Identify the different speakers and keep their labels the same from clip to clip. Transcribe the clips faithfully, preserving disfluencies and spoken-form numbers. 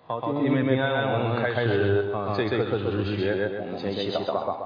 Speaker 1: 好，弟兄们平安，我们开始啊这一课的主日学，我们先一起祷告。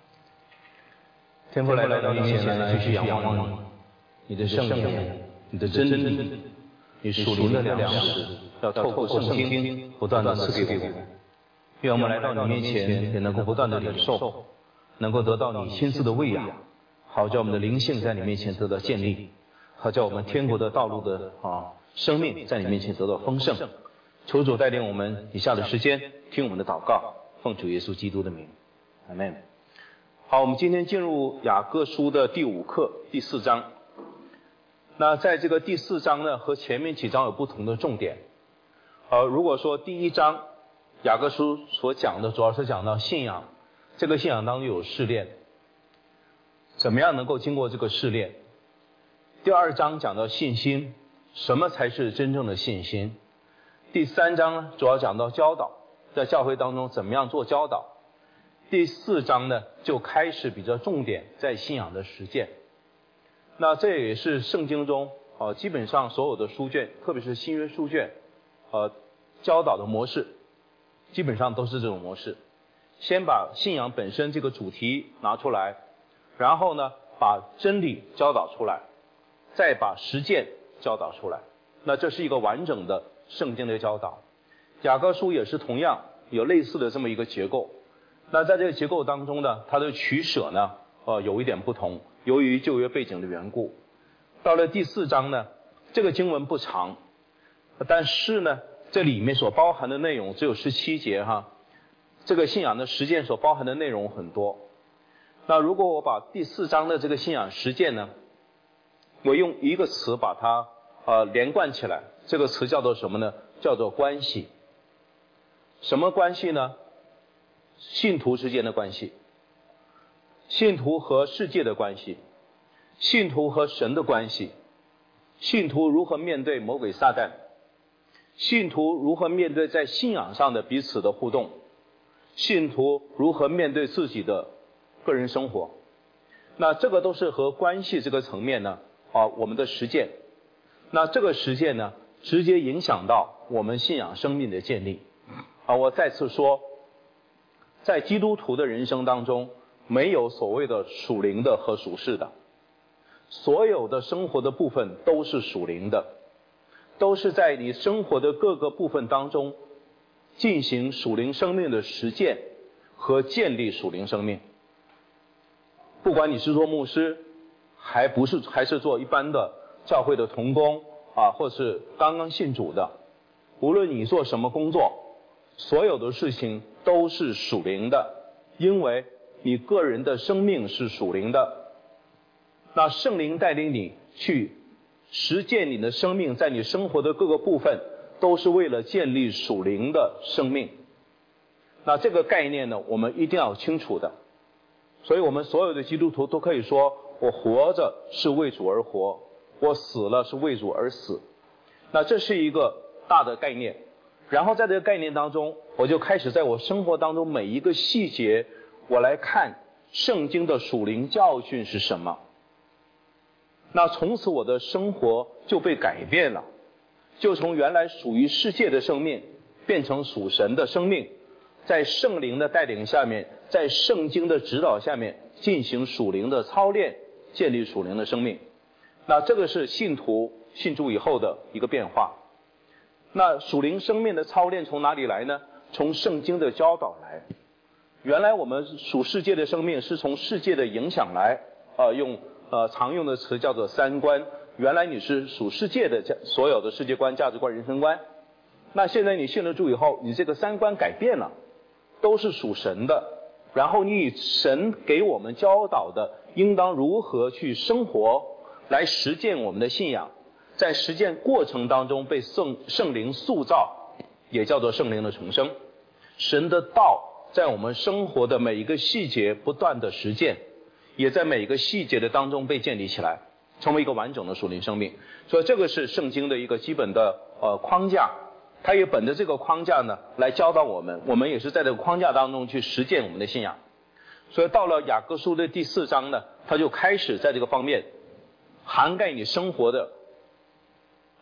Speaker 1: 天父来到你面前来，继续仰望你，你的圣言，你的真理，你属灵的粮食，要透过圣经不断的赐给我们。愿我们来到你面前，也能够不断的领受，能够得到你亲自的喂养，好叫我们的灵性在你面前得到建立，好叫我们天国的道路的啊生命在你面前得到丰盛。求主带领我们以下的时间听我们的祷告，奉主耶稣基督的名，阿们。好，我们今天进入雅各书的第五课第四章。那在这个第四章呢，和前面几章有不同的重点。呃，如果说第一章雅各书所讲的主要是讲到信仰，这个信仰当中有试炼，怎么样能够经过这个试炼。第二章讲到信心，什么才是真正的信心。第三章呢，主要讲到教导，在教会当中怎么样做教导。第四章呢，就开始比较重点在信仰的实践。那这也是圣经中呃基本上所有的书卷，特别是新约书卷呃教导的模式，基本上都是这种模式。先把信仰本身这个主题拿出来，然后呢把真理教导出来，再把实践教导出来。那这是一个完整的圣经的教导。雅各书也是同样有类似的这么一个结构。那在这个结构当中呢，它的取舍呢呃有一点不同，由于旧约背景的缘故。到了第四章呢，这个经文不长，但是呢这里面所包含的内容只有十七节哈，这个信仰的实践所包含的内容很多。那如果我把第四章的这个信仰实践呢，我用一个词把它呃连贯起来，这个词叫做什么呢？叫做关系。什么关系呢？信徒之间的关系，信徒和世界的关系，信徒和神的关系，信徒如何面对魔鬼撒旦，信徒如何面对在信仰上的彼此的互动，信徒如何面对自己的个人生活。那这个都是和关系这个层面呢啊我们的实践。那这个实践呢直接影响到我们信仰生命的建立。啊，我再次说，在基督徒的人生当中，没有所谓的属灵的和属世的，所有的生活的部分都是属灵的，都是在你生活的各个部分当中进行属灵生命的实践和建立属灵生命。不管你是做牧师，还不是还是做一般的教会的同工啊，或是刚刚信主的，无论你做什么工作，所有的事情都是属灵的，因为你个人的生命是属灵的。那圣灵带领你去实践你的生命，在你生活的各个部分都是为了建立属灵的生命。那这个概念呢，我们一定要清楚的。所以我们所有的基督徒都可以说，我活着是为主而活，我死了是为主而死。那这是一个大的概念。然后在这个概念当中，我就开始在我生活当中每一个细节，我来看圣经的属灵教训是什么。那从此我的生活就被改变了，就从原来属于世界的生命变成属神的生命，在圣灵的带领下面，在圣经的指导下面进行属灵的操练，建立属灵的生命。那这个是信徒信主以后的一个变化。那属灵生命的操练从哪里来呢？从圣经的教导来。原来我们属世界的生命是从世界的影响来，呃，用呃常用的词叫做三观。原来你是属世界的所有的世界观、价值观、人生观。那现在你信了主以后，你这个三观改变了，都是属神的。然后你以神给我们教导的，应当如何去生活，来实践我们的信仰。在实践过程当中被圣圣灵塑造，也叫做圣灵的重生。神的道在我们生活的每一个细节不断的实践，也在每一个细节的当中被建立起来，成为一个完整的属灵生命。所以这个是圣经的一个基本的呃框架，它也本着这个框架呢来教导我们，我们也是在这个框架当中去实践我们的信仰。所以到了雅各书的第四章呢，它就开始在这个方面涵盖你生活的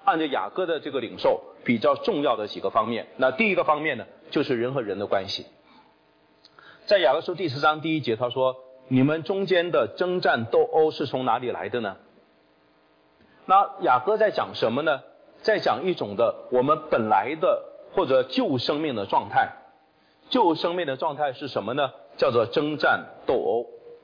Speaker 1: 按照雅各的这个领受比较重要的几个方面。那第一个方面呢，就是人和人的关系。在雅各书第四章第一节他说，你们中间的征战斗殴是从哪里来的呢？那雅各在讲什么呢？在讲一种的我们本来的或者旧生命的状态。旧生命的状态是什么呢？叫做征战斗殴。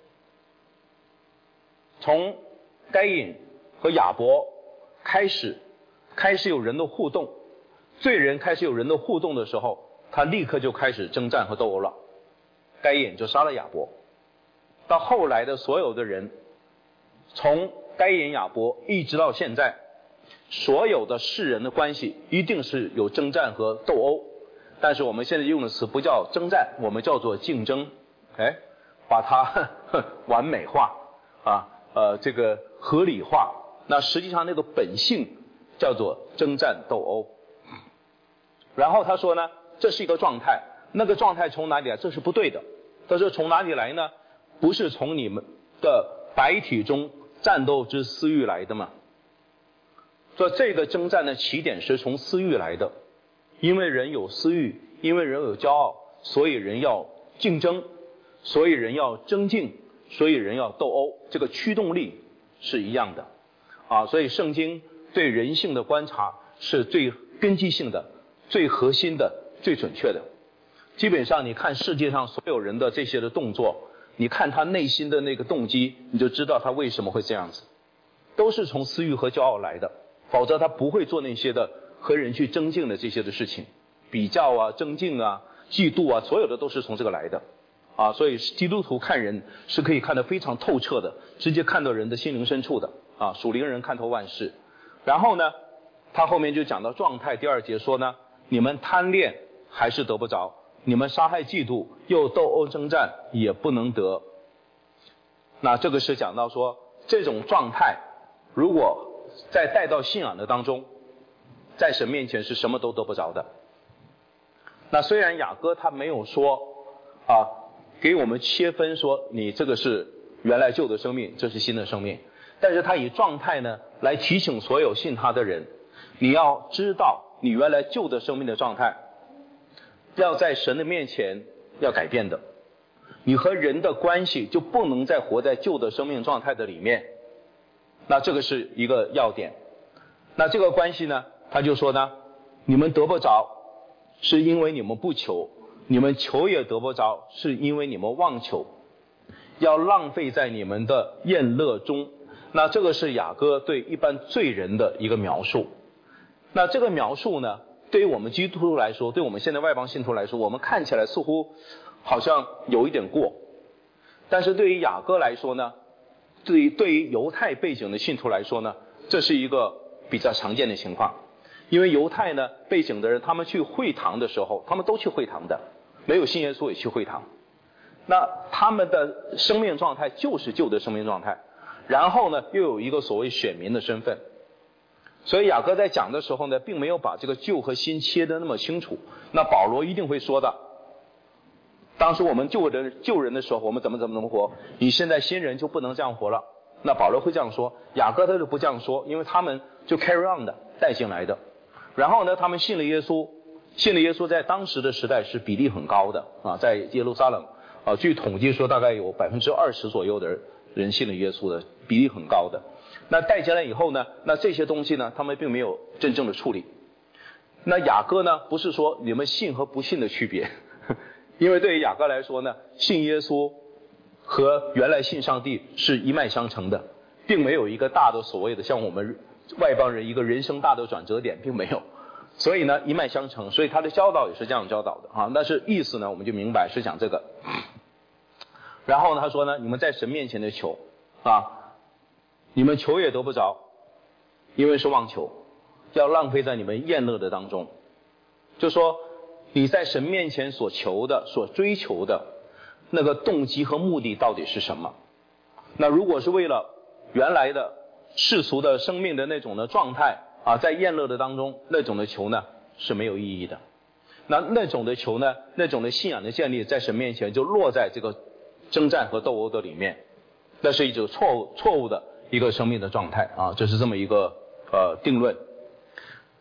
Speaker 1: 从该隐和亚伯开始开始有人的互动，罪人开始有人的互动的时候，他立刻就开始征战和斗殴了。该隐就杀了亚伯，到后来的所有的人，从该隐亚伯一直到现在，所有的世人的关系一定是有征战和斗殴，但是我们现在用的词不叫征战，我们叫做竞争。哎，把它完美化啊，呃，这个合理化。那实际上那个本性叫做征战斗殴。然后他说呢，这是一个状态，那个状态从哪里来？这是不对的。他说从哪里来呢？不是从你们的白体中战斗之私欲来的吗？说这个征战的起点是从私欲来的，因为人有私欲，因为人有骄傲，所以人要竞争，所以人要争竞，所以人要斗殴，这个驱动力是一样的啊。所以圣经对人性的观察是最根基性的、最核心的、最准确的。基本上你看世界上所有人的这些的动作，你看他内心的那个动机，你就知道他为什么会这样子，都是从私欲和骄傲来的，否则他不会做那些的和人去争竞的这些的事情，比较啊、争竞啊、嫉妒啊，所有的都是从这个来的啊。所以基督徒看人是可以看得非常透彻的，直接看到人的心灵深处的啊。属灵人看透万事。然后呢，他后面就讲到状态，第二节说呢，你们贪恋还是得不着，你们杀害嫉妒又斗殴征战也不能得。那这个是讲到说，这种状态如果再带到信仰的当中，在神面前是什么都得不着的。那虽然雅各他没有说啊，给我们切分说你这个是原来旧的生命，这是新的生命，但是他以状态呢来提醒所有信他的人，你要知道你原来旧的生命的状态要在神的面前要改变的，你和人的关系就不能再活在旧的生命状态的里面。那这个是一个要点。那这个关系呢，他就说呢，你们得不着是因为你们不求，你们求也得不着是因为你们妄求，要浪费在你们的宴乐中。那这个是雅各对一般罪人的一个描述。那这个描述呢，对于我们基督徒来说，对我们现在外邦信徒来说，我们看起来似乎好像有一点过，但是对于雅各来说呢，对于对于犹太背景的信徒来说呢，这是一个比较常见的情况。因为犹太呢背景的人，他们去会堂的时候，他们都去会堂的，没有信耶稣也去会堂。那他们的生命状态就是旧的生命状态，然后呢又有一个所谓选民的身份。所以雅各在讲的时候呢，并没有把这个旧和新切得那么清楚。那保罗一定会说的，当时我们救人救人的时候，我们怎么怎么怎么活，你现在新人就不能这样活了。那保罗会这样说，雅各他就不这样说，因为他们就 carry on 的带进来的。然后呢，他们信了耶稣，信了耶稣在当时的时代是比例很高的啊，在耶路撒冷啊，据统计说大概有百分之二十左右的人信了耶稣的，比例很高的。那带进来以后呢，那这些东西呢，他们并没有真正的处理。那雅各呢，不是说你们信和不信的区别，因为对于雅各来说呢，信耶稣和原来信上帝是一脉相承的，并没有一个大的所谓的像我们外邦人一个人生大的转折点，并没有。所以呢，一脉相承，所以他的教导也是这样教导的啊。但是意思呢，我们就明白是讲这个。然后呢，他说呢，你们在神面前的求啊，你们求也得不着，因为是妄求，要浪费在你们宴乐的当中。就说你在神面前所求的、所追求的那个动机和目的到底是什么？那如果是为了原来的世俗的生命的那种的状态啊，在宴乐的当中，那种的求呢是没有意义的。那那种的求呢，那种的信仰的建立，在神面前就落在这个征战和斗殴的里面，那是一种错误错误的一个生命的状态啊，这是这么一个呃定论。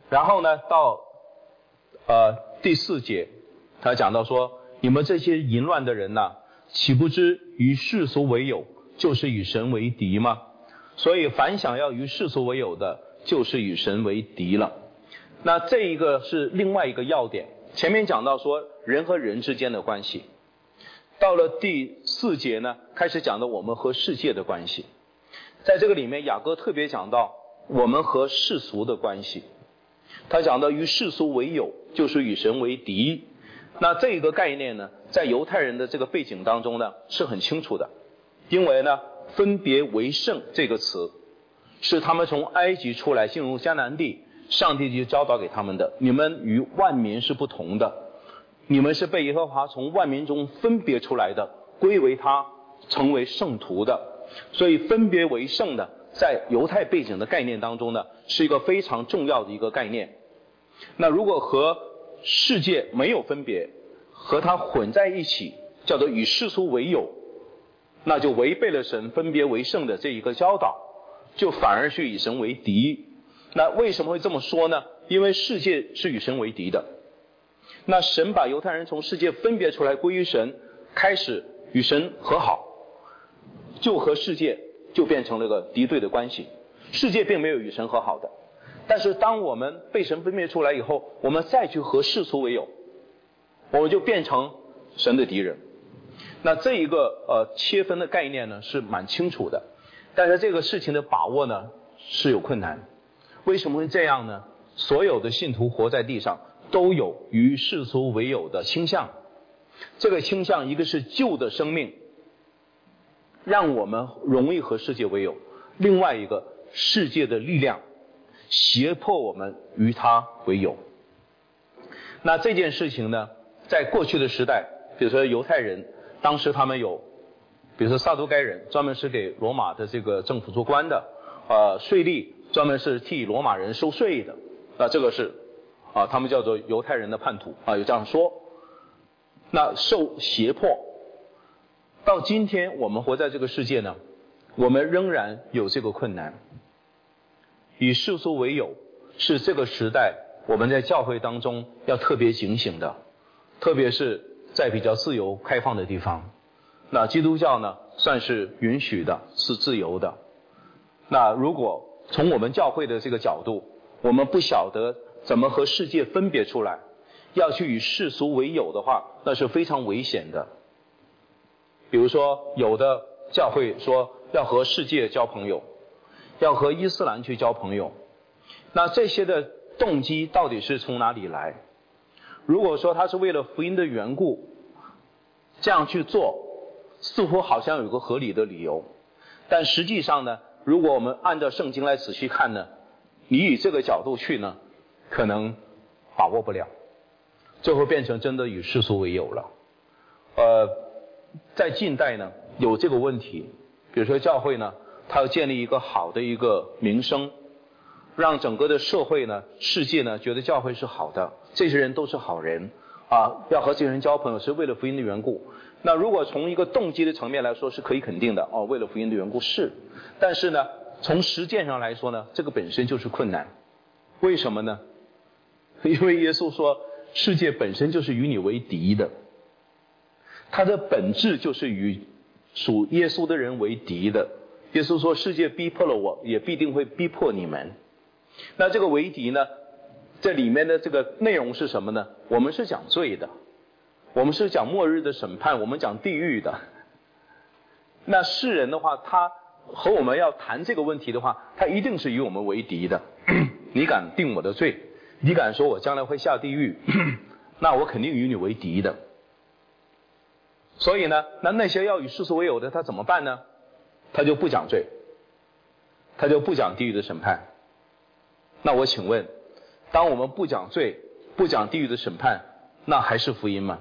Speaker 1: 然后呢，到呃第四节，他讲到说，你们这些淫乱的人呐、啊，岂不知与世俗为友，就是与神为敌吗？所以凡想要与世俗为友的，就是与神为敌了。那这一个是另外一个要点。前面讲到说人和人之间的关系，到了第四节呢，开始讲到我们和世界的关系。在这个里面，雅各特别讲到我们和世俗的关系。他讲到与世俗为友，就是与神为敌。那这个概念呢，在犹太人的这个背景当中呢，是很清楚的。因为呢，分别为圣这个词，是他们从埃及出来进入迦南地，上帝就教导给他们的。你们与万民是不同的，你们是被耶和华从万民中分别出来的，归为他，成为圣徒的。所以分别为圣的，在犹太背景的概念当中呢，是一个非常重要的一个概念。那如果和世界没有分别，和它混在一起，叫做与世俗为友，那就违背了神分别为圣的这一个教导，就反而是与神为敌。那为什么会这么说呢？因为世界是与神为敌的。那神把犹太人从世界分别出来归于神，开始与神和好，就和世界就变成了个敌对的关系。世界并没有与神和好的，但是当我们被神分别出来以后，我们再去和世俗为友，我们就变成神的敌人。那这一个呃切分的概念呢是蛮清楚的，但是这个事情的把握呢是有困难。为什么会这样呢？所有的信徒活在地上都有与世俗为友的倾向。这个倾向一个是旧的生命让我们容易和世界为友，另外一个世界的力量胁迫我们与他为友。那这件事情呢，在过去的时代，比如说犹太人，当时他们有，比如说撒都该人，专门是给罗马的这个政府做官的，呃，税吏专门是替罗马人收税的，那这个是啊，他们叫做犹太人的叛徒啊，有这样说。那受胁迫，到今天我们活在这个世界呢，我们仍然有这个困难。与世俗为友是这个时代我们在教会当中要特别警醒的，特别是在比较自由开放的地方。那基督教呢算是允许的，是自由的。那如果从我们教会的这个角度，我们不晓得怎么和世界分别出来，要去与世俗为友的话，那是非常危险的。比如说有的教会说要和世界交朋友，要和伊斯兰去交朋友，那这些的动机到底是从哪里来？如果说他是为了福音的缘故这样去做，似乎好像有个合理的理由，但实际上呢，如果我们按照圣经来仔细看呢，你以这个角度去呢，可能把握不了，最后变成真的与世俗为友了。呃，在近代呢有这个问题，比如说教会呢，它要建立一个好的一个名声，让整个的社会呢、世界呢觉得教会是好的，这些人都是好人啊，要和这些人交朋友是为了福音的缘故。那如果从一个动机的层面来说是可以肯定的，哦，为了福音的缘故是，但是呢，从实践上来说呢，这个本身就是困难。为什么呢？因为耶稣说，世界本身就是与你为敌的，它的本质就是与属耶稣的人为敌的。耶稣说，世界逼迫了我，也必定会逼迫你们。那这个为敌呢，这里面的这个内容是什么呢？我们是讲罪的，我们是讲末日的审判，我们讲地狱的。那世人的话，他和我们要谈这个问题的话，他一定是与我们为敌的。你敢定我的罪，你敢说我将来会下地狱，那我肯定与你为敌的。所以呢，那那些要与世俗为友的，他怎么办呢？他就不讲罪，他就不讲地狱的审判。那我请问，当我们不讲罪、不讲地狱的审判，那还是福音吗？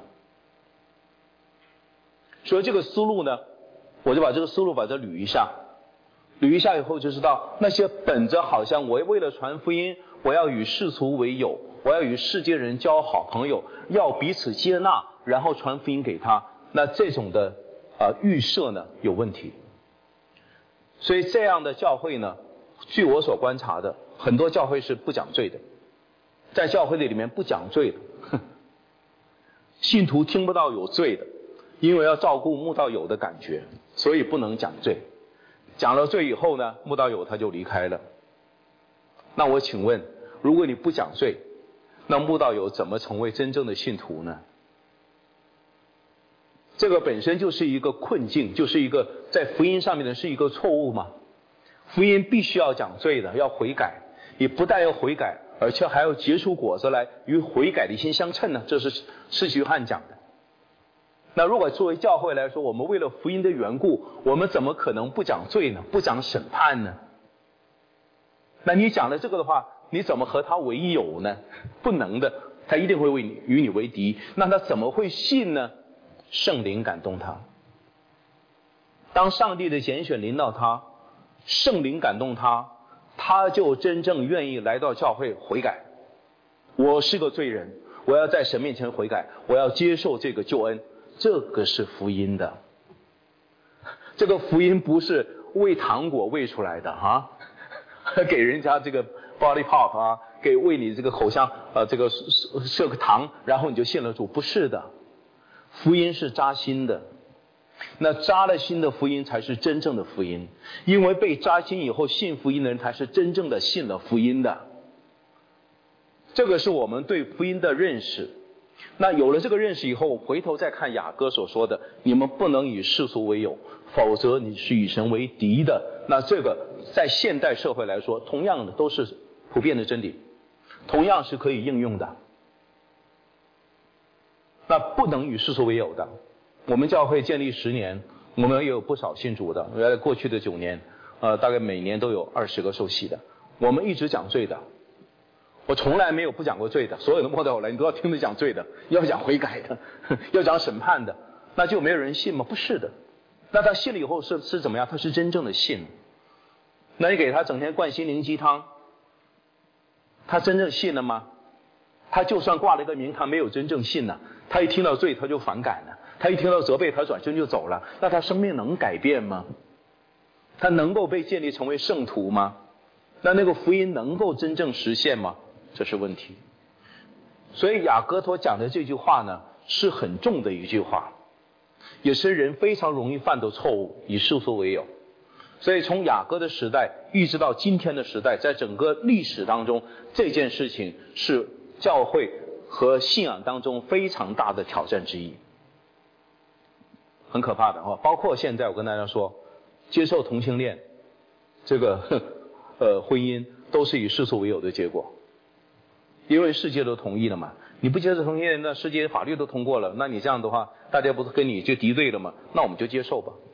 Speaker 1: 所以这个思路呢，我就把这个思路把它捋一下，捋一下以后就知道，那些本着好像我为了传福音，我要与世俗为友，我要与世界人交好朋友，要彼此接纳，然后传福音给他，那这种的呃预设呢有问题。所以这样的教会呢，据我所观察的，很多教会是不讲罪的， 在教会里面不讲罪的，信徒听不到有罪的，因为要照顾慕道友的感觉，所以不能讲罪。讲了罪以后呢，慕道友他就离开了。那我请问，如果你不讲罪，那慕道友怎么成为真正的信徒呢？这个本身就是一个困境，就是一个在福音上面的是一个错误嘛。福音必须要讲罪的，要悔改，也不但要悔改，而且还要结出果子来，与悔改的心相称呢。这是施洗约翰讲的。那如果作为教会来说，我们为了福音的缘故，我们怎么可能不讲罪呢？不讲审判呢？那你讲了这个的话，你怎么和他为友呢？不能的，他一定会为你与你为敌。那他怎么会信呢？圣灵感动他，当上帝的拣选临到他，圣灵感动他，他就真正愿意来到教会悔改。我是个罪人，我要在神面前悔改，我要接受这个救恩，这个是福音的。这个福音不是喂糖果喂出来的啊，给人家这个 body pop 啊，给喂你这个口香呃这个射个糖，然后你就信了主，不是的。福音是扎心的，那扎了心的福音才是真正的福音，因为被扎心以后信福音的人才是真正的信了福音的。这个是我们对福音的认识。那有了这个认识以后，回头再看雅歌所说的，你们不能与世俗为友，否则你是与神为敌的。那这个在现代社会来说，同样的都是普遍的真理，同样是可以应用的。那不能与世俗为友的。我们教会建立十年，我们也有不少信主的。原来过去的九年，呃，大概每年都有二十个受洗的。我们一直讲罪的，我从来没有不讲过罪的。所有的末代我来，你都要听着讲罪的，要讲悔改的，要讲审判的，那就没有人信吗？不是的。那他信了以后是是怎么样？他是真正的信。那你给他整天灌心灵鸡汤，他真正信了吗？他就算挂了一个名，他没有真正信呢。他一听到罪他就反感了，他一听到责备他转身就走了。那他生命能改变吗？他能够被建立成为圣徒吗？那那个福音能够真正实现吗？这是问题。所以雅各所讲的这句话呢，是很重的一句话，也是人非常容易犯的错误，以世俗为友。所以从雅各的时代一直到今天的时代，在整个历史当中，这件事情是教会和信仰当中非常大的挑战之一，很可怕的哦。包括现在我跟大家说，接受同性恋这个呃婚姻都是以世俗为友的结果，因为世界都同意了嘛。你不接受同性恋，那世界法律都通过了，那你这样的话，大家不是跟你就敌对了吗？那我们就接受吧。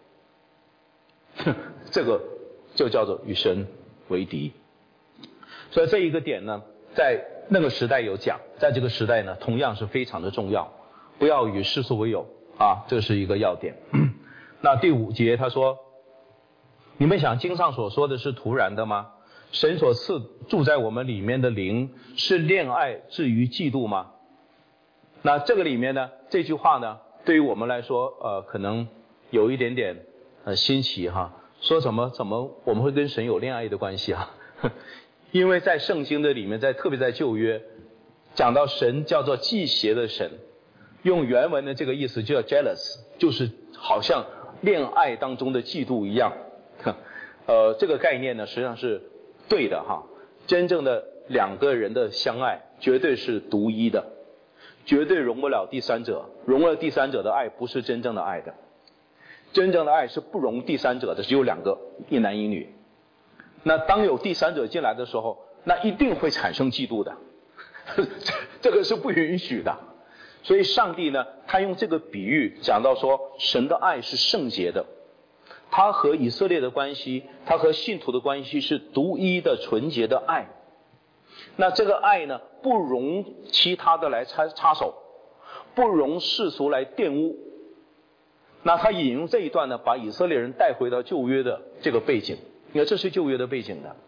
Speaker 1: 这个就叫做与神为敌。所以这一个点呢，在那个时代有讲，在这个时代呢，同样是非常的重要，不要与世俗为友啊，这是一个要点。那第五节他说，你们想经上所说的是突然的吗？神所赐住在我们里面的灵是恋爱至于嫉妒吗？那这个里面呢，这句话呢，对于我们来说呃可能有一点点呃新奇哈，说怎么怎么我们会跟神有恋爱的关系啊？因为在圣经的里面，在特别在旧约讲到神叫做忌邪的神，用原文的这个意思就叫 jealous， 就是好像恋爱当中的嫉妒一样。呃，这个概念呢实际上是对的哈。真正的两个人的相爱绝对是独一的，绝对容不了第三者，容了第三者的爱不是真正的爱的。真正的爱是不容第三者的，只有两个，一男一女。那当有第三者进来的时候，那一定会产生嫉妒的，这个是不允许的。所以上帝呢，他用这个比喻讲到说，神的爱是圣洁的，他和以色列的关系，他和信徒的关系是独一的纯洁的爱。那这个爱呢，不容其他的来插插手，不容世俗来玷污。那他引用这一段呢，把以色列人带回到旧约的这个背景。你看，这是旧约的背景的。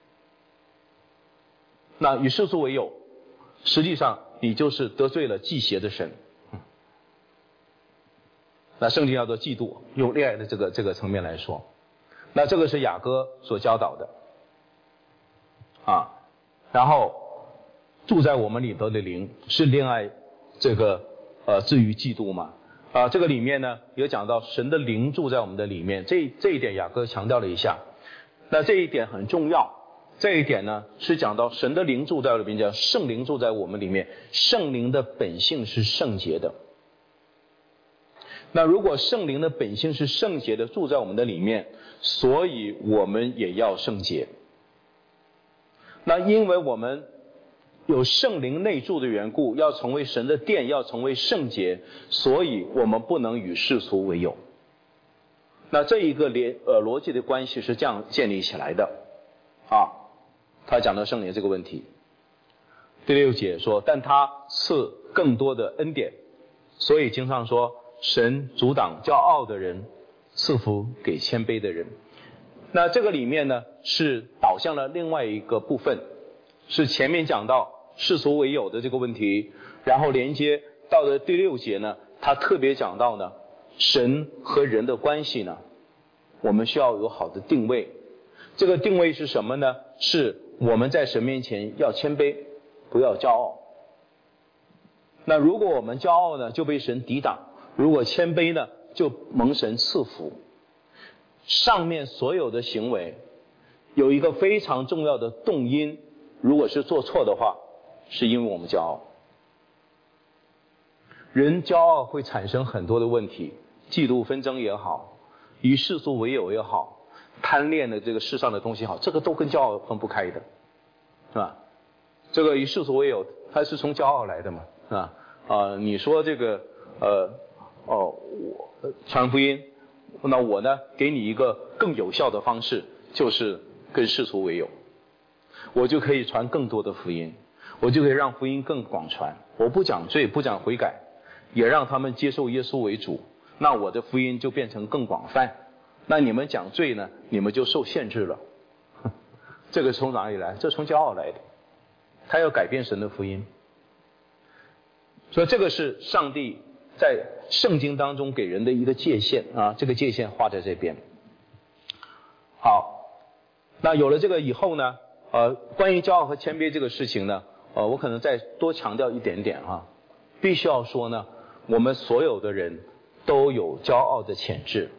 Speaker 1: 那与世俗为友，实际上你就是得罪了忌邪的神。嗯、那圣经叫做嫉妒，用恋爱的这个这个层面来说，那这个是雅各所教导的啊。然后住在我们里头的灵是恋爱这个呃至于嫉妒嘛？啊、呃，这个里面呢有讲到神的灵住在我们的里面，这这一点雅各强调了一下。那这一点很重要，这一点呢是讲到神的灵住在里面，讲圣灵住在我们里面，圣灵的本性是圣洁的。那如果圣灵的本性是圣洁的住在我们的里面，所以我们也要圣洁。那因为我们有圣灵内住的缘故，要成为神的殿，要成为圣洁，所以我们不能与世俗为友。那这一个连呃逻辑的关系是这样建立起来的啊。他讲到圣灵这个问题，第六节说，但他赐更多的恩典，所以经上说，神阻挡骄傲的人，赐福给谦卑的人。那这个里面呢是导向了另外一个部分，是前面讲到世俗为友的这个问题，然后连接到了第六节呢，他特别讲到呢神和人的关系呢，我们需要有好的定位。这个定位是什么呢？是我们在神面前要谦卑，不要骄傲。那如果我们骄傲呢，就被神抵挡；如果谦卑呢，就蒙神赐福。上面所有的行为有一个非常重要的动因，如果是做错的话，是因为我们骄傲。人骄傲会产生很多的问题，嫉妒纷争也好，与世俗为友也好，贪恋的这个世上的东西好，这个都跟骄傲分不开的，是吧？这个与世俗为友，它是从骄傲来的嘛，是吧？啊、呃，你说这个呃哦，我传福音，那我呢给你一个更有效的方式，就是跟世俗为友，我就可以传更多的福音，我就可以让福音更广传。我不讲罪，不讲悔改，也让他们接受耶稣为主，那我的福音就变成更广泛。那你们讲罪呢，你们就受限制了。这个从哪里来？这从骄傲来的。他要改变神的福音，所以这个是上帝在圣经当中给人的一个界限啊，这个界限画在这边。好，那有了这个以后呢，呃，关于骄傲和谦卑这个事情呢，呃，我可能再多强调一点点啊，必须要说呢，我们所有的人都有骄傲的潜质，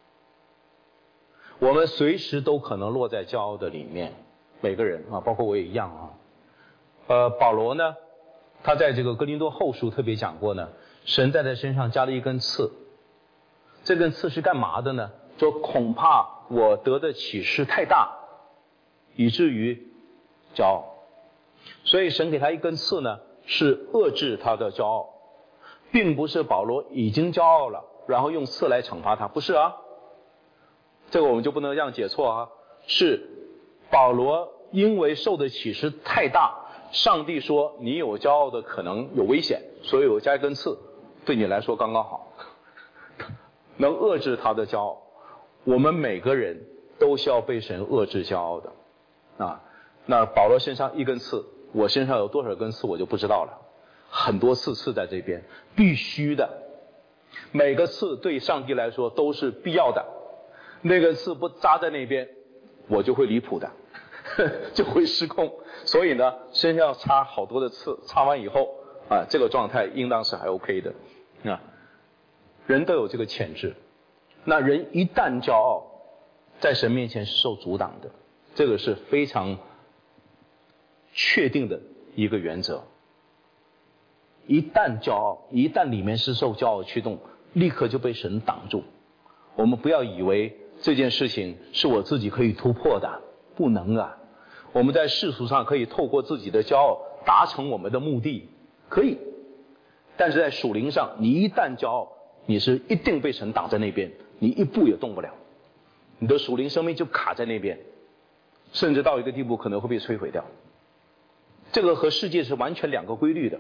Speaker 1: 我们随时都可能落在骄傲的里面，每个人啊，包括我也一样啊。呃，保罗呢，他在这个哥林多后书特别讲过呢，神在他身上加了一根刺，这根刺是干嘛的呢？说恐怕我得的启示太大，以至于骄傲，所以神给他一根刺呢，是遏制他的骄傲，并不是保罗已经骄傲了，然后用刺来惩罚他，不是啊，这个我们就不能这样解错啊，是保罗因为受的启示太大，上帝说你有骄傲的可能有危险，所以我加一根刺，对你来说刚刚好，能遏制他的骄傲。我们每个人都需要被神遏制骄傲的啊。那保罗身上一根刺，我身上有多少根刺我就不知道了，很多刺刺在这边，必须的，每个刺对上帝来说都是必要的，那个刺不扎在那边，我就会离谱的，就会失控。所以呢，身上要插好多的刺，插完以后啊，这个状态应当是还 OK 的啊。人都有这个潜质，那人一旦骄傲，在神面前是受阻挡的，这个是非常确定的一个原则。一旦骄傲，一旦里面是受骄傲驱动，立刻就被神挡住。我们不要以为这件事情是我自己可以突破的，不能啊。我们在世俗上可以透过自己的骄傲达成我们的目的，可以，但是在属灵上，你一旦骄傲，你是一定被神挡在那边，你一步也动不了，你的属灵生命就卡在那边，甚至到一个地步可能会被摧毁掉。这个和世界是完全两个规律的。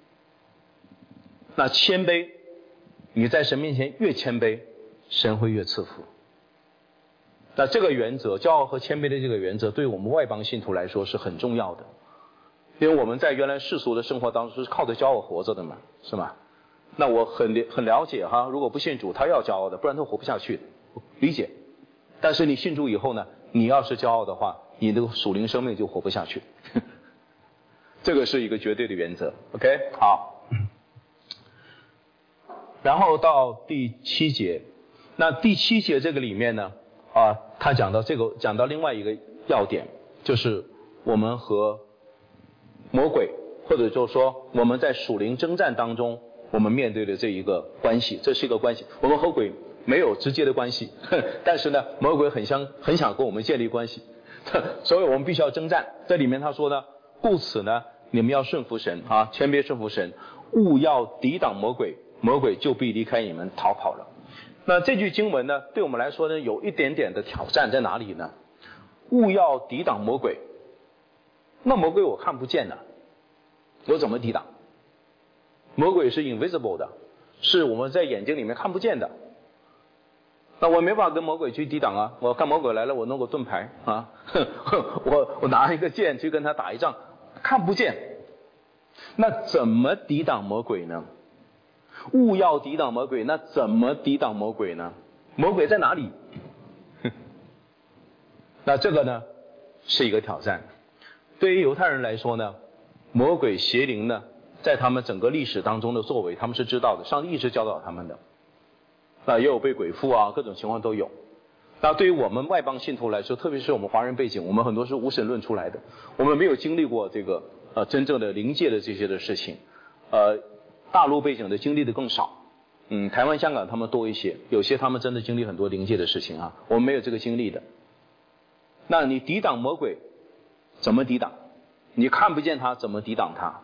Speaker 1: 那谦卑，你在神面前越谦卑，神会越赐福。那这个原则，骄傲和谦卑的这个原则，对我们外邦信徒来说是很重要的，因为我们在原来世俗的生活当中是靠着骄傲活着的嘛，是吗？那我很很了解哈，如果不信主，他要骄傲的，不然他活不下去的，理解。但是你信主以后呢，你要是骄傲的话，你的属灵生命就活不下去。 这个是一个绝对的原则。OK， 好。然后到第七节，那第七节这个里面呢，啊，他讲到这个，讲到另外一个要点，就是我们和魔鬼，或者就是说我们在属灵征战当中，我们面对的这一个关系，这是一个关系。我们和鬼没有直接的关系，但是呢，魔鬼很想很想跟我们建立关系，所以我们必须要征战。这里面他说呢，故此呢，你们要顺服神啊，谦卑顺服神，务要抵挡魔鬼，魔鬼就必离开你们逃跑了。那这句经文呢，对我们来说呢，有一点点的挑战在哪里呢？务要抵挡魔鬼，那魔鬼我看不见的，我怎么抵挡？魔鬼是 invisible 的，是我们在眼睛里面看不见的。那我没法跟魔鬼去抵挡啊！我看魔鬼来了，我弄个盾牌啊，我我拿一个剑去跟他打一仗，看不见。那怎么抵挡魔鬼呢？务要抵挡魔鬼，那怎么抵挡魔鬼呢？魔鬼在哪里？那这个呢，是一个挑战。对于犹太人来说呢，魔鬼邪灵呢，在他们整个历史当中的作为，他们是知道的，上帝一直教导他们的。那也有被鬼附啊，各种情况都有。那对于我们外邦信徒来说，特别是我们华人背景，我们很多是无神论出来的，我们没有经历过这个呃真正的灵界的这些的事情，呃，大陆背景的经历的更少，嗯，台湾、香港他们多一些，有些他们真的经历很多灵界的事情啊，我们没有这个经历的。那你抵挡魔鬼，怎么抵挡？你看不见他，怎么抵挡他？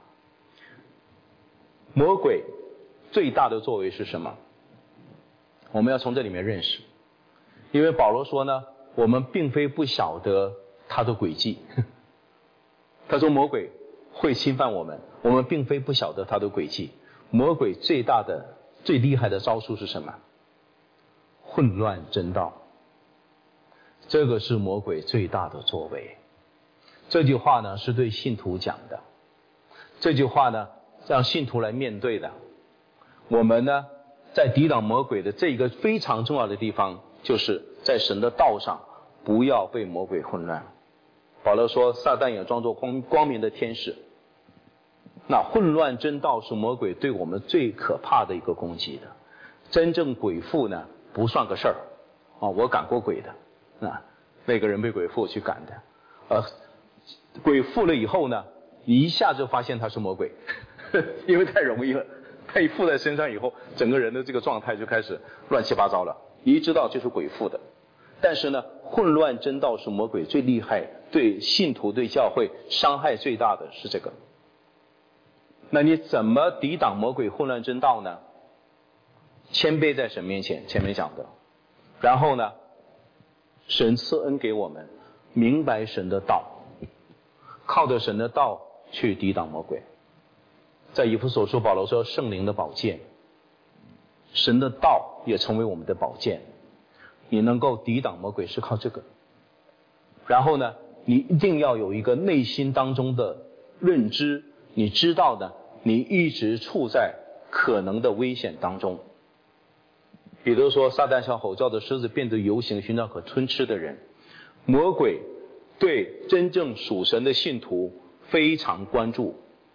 Speaker 1: 魔鬼最大的作为是什么？我们要从这里面认识，因为保罗说呢，我们并非不晓得他的诡计。他说魔鬼会侵犯我们，我们并非不晓得他的诡计。魔鬼最大的、最厉害的招数是什么？混乱真道。这个是魔鬼最大的作为。这句话呢是对信徒讲的，这句话呢让信徒来面对的。我们呢在抵挡魔鬼的这个非常重要的地方，就是在神的道上不要被魔鬼混乱。保罗说撒旦也装作光光明的天使，那混乱真道是魔鬼对我们最可怕的一个攻击的。真正鬼附呢不算个事儿啊，我赶过鬼的啊，那个人被鬼附去赶的，呃，鬼附了以后呢，你一下就发现他是魔鬼，因为太容易了。他一附在身上以后，整个人的这个状态就开始乱七八糟了，一知道就是鬼附的。但是呢，混乱真道是魔鬼最厉害，对信徒对教会伤害最大的是这个。那你怎么抵挡魔鬼混乱真道呢？谦卑在神面前，前面讲的。然后呢，神赐恩给我们，明白神的道，靠着神的道去抵挡魔鬼。在以弗所书保罗说圣灵的宝剑，神的道也成为我们的宝剑，你能够抵挡魔鬼是靠这个。然后呢，你一定要有一个内心当中的认知，你知道的，你一直处在可能的危险当中。比如说撒旦像吼叫的狮子，变得游行寻找可吞吃的人。魔鬼对真正属神的信徒非常关注。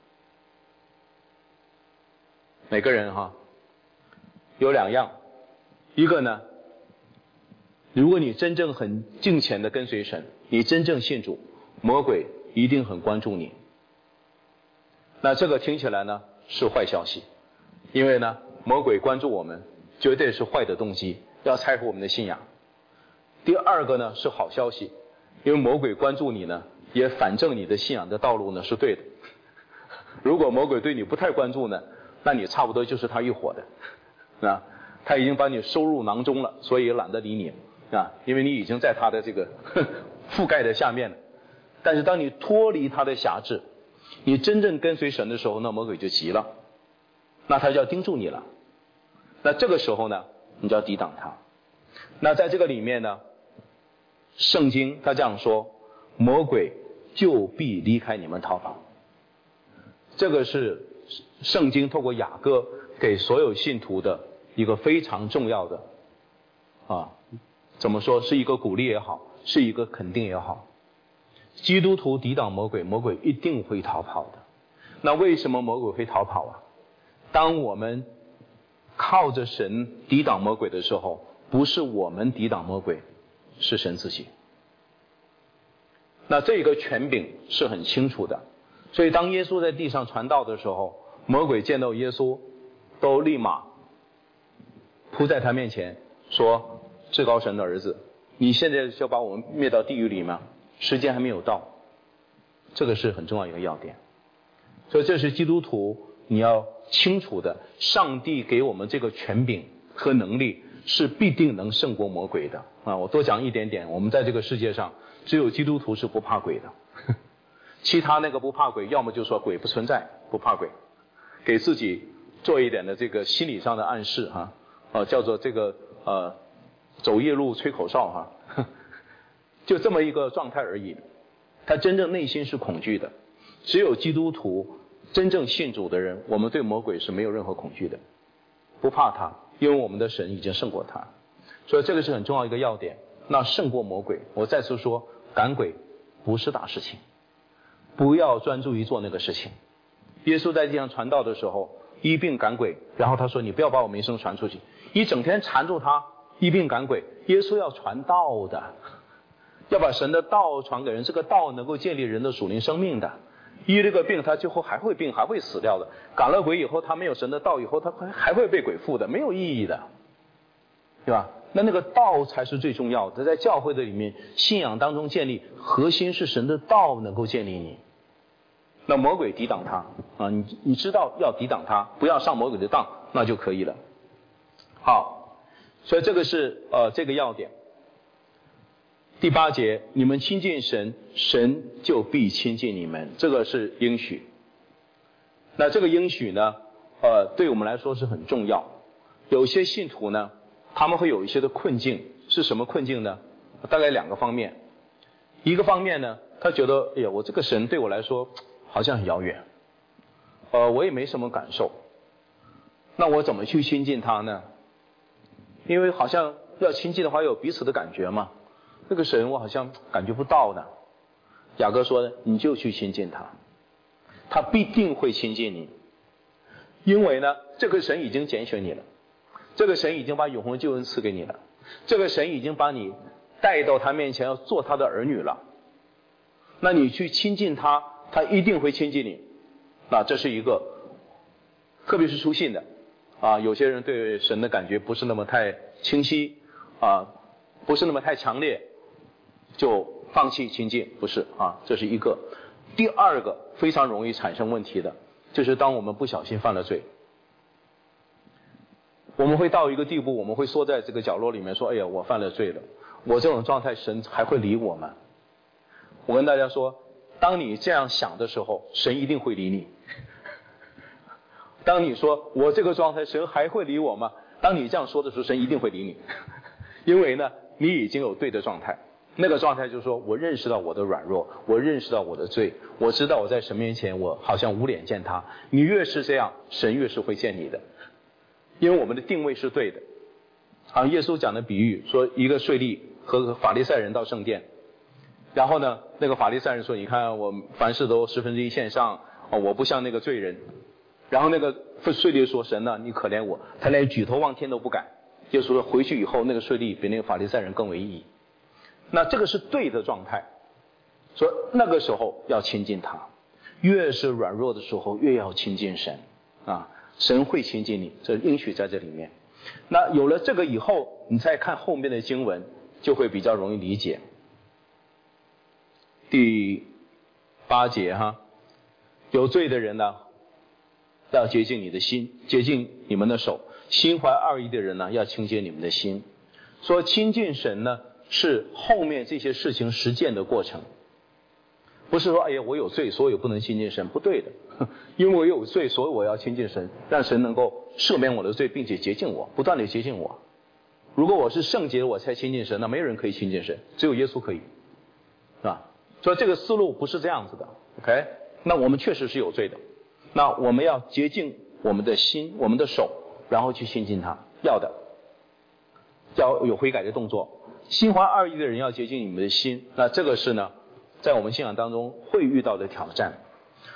Speaker 1: 每个人哈有两样，一个呢，如果你真正很敬虔的跟随神，你真正信主，魔鬼一定很关注你。那这个听起来呢是坏消息，因为呢魔鬼关注我们绝对是坏的动机，要拆毁我们的信仰。第二个呢是好消息，因为魔鬼关注你呢，也反正你的信仰的道路呢是对的。如果魔鬼对你不太关注呢，那你差不多就是他一伙的啊，他已经把你收入囊中了，所以懒得理你啊，因为你已经在他的这个覆盖的下面了。但是当你脱离他的辖制，你真正跟随神的时候，那魔鬼就急了，那他就要盯住你了。那这个时候呢，你就要抵挡他。那在这个里面呢，圣经他这样说，魔鬼就必离开你们逃跑。这个是圣经透过雅各给所有信徒的一个非常重要的啊，怎么说，是一个鼓励也好，是一个肯定也好。基督徒抵挡魔鬼，魔鬼一定会逃跑的。 那为什么魔鬼会逃跑啊？当我们靠着神抵挡魔鬼的时候，不是我们抵挡魔鬼，是神自己。那这个权柄是很清楚的，所以当耶稣在地上传道的时候，魔鬼见到耶稣都立马扑在他面前说，至高神的儿子，你现在就把我们灭到地狱里吗？时间还没有到。这个是很重要一个要点。所以这是基督徒你要清楚的，上帝给我们这个权柄和能力是必定能胜过魔鬼的啊！我多讲一点点，我们在这个世界上只有基督徒是不怕鬼的，其他那个不怕鬼，要么就说鬼不存在，不怕鬼，给自己做一点的这个心理上的暗示哈，呃、啊，叫做这个呃走夜路吹口哨哈，就这么一个状态而已。他真正内心是恐惧的，只有基督徒真正信主的人，我们对魔鬼是没有任何恐惧的，不怕他，因为我们的神已经胜过他。所以这个是很重要一个要点。那胜过魔鬼，我再次说，赶鬼不是大事情，不要专注于做那个事情。耶稣在地上传道的时候，医病赶鬼，然后他说，你不要把我名声传出去，一整天缠住他，医病赶鬼。耶稣要传道的，要把神的道传给人，这个道能够建立人的属灵生命的。医这个病，他最后还会病，还会死掉的。赶了鬼以后，他没有神的道以后，他还会被鬼附的，没有意义的，对吧？那那个道才是最重要的，在教会的里面，信仰当中建立，核心是神的道能够建立你。那魔鬼抵挡他啊，你你知道要抵挡他，不要上魔鬼的当，那就可以了。好，所以这个是呃这个要点。第八节，你们亲近神，神就必亲近你们，这个是应许。那这个应许呢，呃，对我们来说是很重要。有些信徒呢，他们会有一些的困境，是什么困境呢？大概两个方面。一个方面呢，他觉得，哎呀，我这个神对我来说好像很遥远，呃，我也没什么感受，那我怎么去亲近他呢？因为好像要亲近的话，有彼此的感觉嘛。这个神我好像感觉不到的。雅各说，你就去亲近他，他必定会亲近你，因为呢，这个神已经拣选你了，这个神已经把永恒救恩赐给你了，这个神已经把你带到他面前要做他的儿女了。那你去亲近他，他一定会亲近你。那这是一个，特别是初信的啊，有些人对神的感觉不是那么太清晰啊，不是那么太强烈，就放弃亲近，不是啊，这是一个。第二个非常容易产生问题的，就是当我们不小心犯了罪，我们会到一个地步，我们会缩在这个角落里面说，哎呀，我犯了罪了，我这种状态神还会理我吗？我跟大家说，当你这样想的时候，神一定会理你。当你说我这个状态神还会理我吗？当你这样说的时候，神一定会理你。因为呢，你已经有对的状态，那个状态就是说，我认识到我的软弱，我认识到我的罪，我知道我在神面前我好像无脸见他。你越是这样，神越是会见你的，因为我们的定位是对的。啊，耶稣讲的比喻说，一个税吏和法利赛人到圣殿，然后呢，那个法利赛人说，你看我凡事都十分之一献上，哦，我不像那个罪人。然后那个税吏说，神呢，你可怜我，他连举头望天都不敢。耶稣说，回去以后那个税吏比那个法利赛人更为义。那这个是对的状态，所以那个时候要亲近他，越是软弱的时候越要亲近神啊，神会亲近你，这应许在这里面。那有了这个以后，你再看后面的经文就会比较容易理解。第八节哈，有罪的人呢，要洁净你的心，洁净你们的手；心怀二意的人呢，要清洁你们的心。说亲近神呢，是后面这些事情实践的过程，不是说哎呀我有罪所以不能亲近神，不对的。因为我有罪所以我要亲近神，让神能够赦免我的罪，并且洁净我，不断的洁净我。如果我是圣洁我才亲近神，那没有人可以亲近神，只有耶稣可以，是吧？所以这个思路不是这样子的 OK。 那我们确实是有罪的，那我们要洁净我们的心我们的手，然后去亲近他，要的要有悔改的动作。心怀二意的人要洁净你们的心，那这个是呢在我们信仰当中会遇到的挑战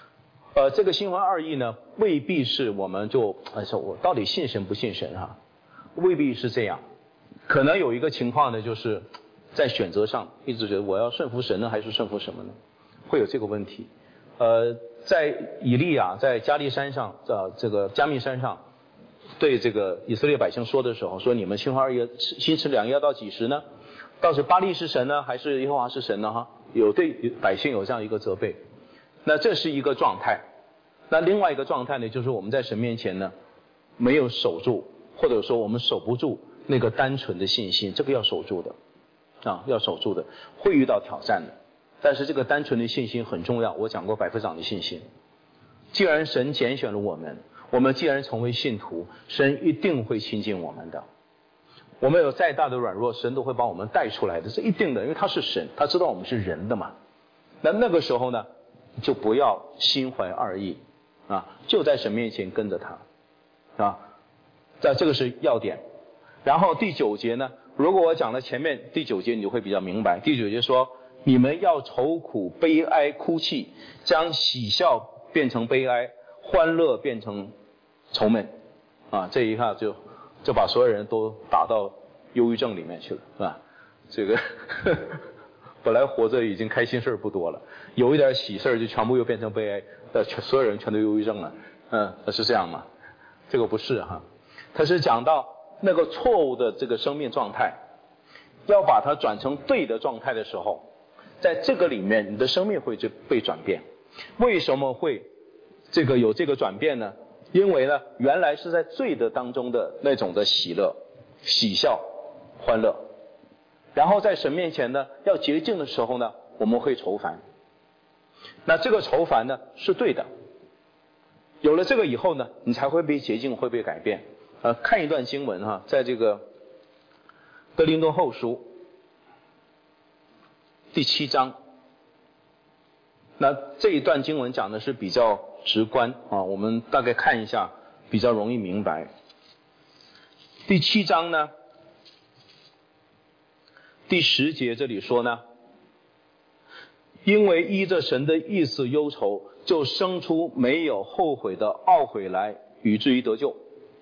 Speaker 1: 呃，这个心怀二意呢，未必是我们就哎说我到底信神不信神啊，未必是这样。可能有一个情况呢，就是在选择上一直觉得我要顺服神呢，还是顺服什么呢？会有这个问题。呃，在以利亚在加利山上，呃，这个加密山上，对这个以色列百姓说的时候，说你们心怀二意，心持两意要到几时呢？到底巴力是神呢，还是耶和华是神呢？哈，有对百姓有这样一个责备。那这是一个状态。那另外一个状态呢，就是我们在神面前呢，没有守住，或者说我们守不住那个单纯的信心，这个要守住的，啊，要守住的，会遇到挑战的。但是这个单纯的信心很重要，我讲过百夫长的信心。既然神拣选了我们，我们既然成为信徒，神一定会亲近我们的。我们有再大的软弱，神都会把我们带出来的，是一定的，因为他是神，他知道我们是人的嘛。那那个时候呢，就不要心怀二意啊，就在神面前跟着他啊，这这个是要点。然后第九节呢，如果我讲了前面第九节，你就会比较明白。第九节说，你们要愁苦、悲哀、哭泣，将喜笑变成悲哀，欢乐变成愁闷啊，这一下就就把所有人都打到忧郁症里面去了，是吧？这个本来活着已经开心事不多了，有一点喜事就全部又变成悲哀，呃，所有人全都忧郁症了，嗯，是这样吗？这个不是哈，他是讲到那个错误的这个生命状态，要把它转成对的状态的时候，在这个里面你的生命会就被转变。为什么会这个有这个转变呢？因为呢，原来是在罪的当中的那种的喜乐、喜笑、欢乐，然后在神面前呢，要洁净的时候呢，我们会愁烦。那这个愁烦呢是对的，有了这个以后呢，你才会被洁净，会被改变。呃，看一段经文哈，在这个哥林多后书第七章。那这一段经文讲的是比较直观啊，我们大概看一下，比较容易明白。第七章呢，第十节这里说呢，因为依着神的意思忧愁，就生出没有后悔的懊悔来，以至于得救。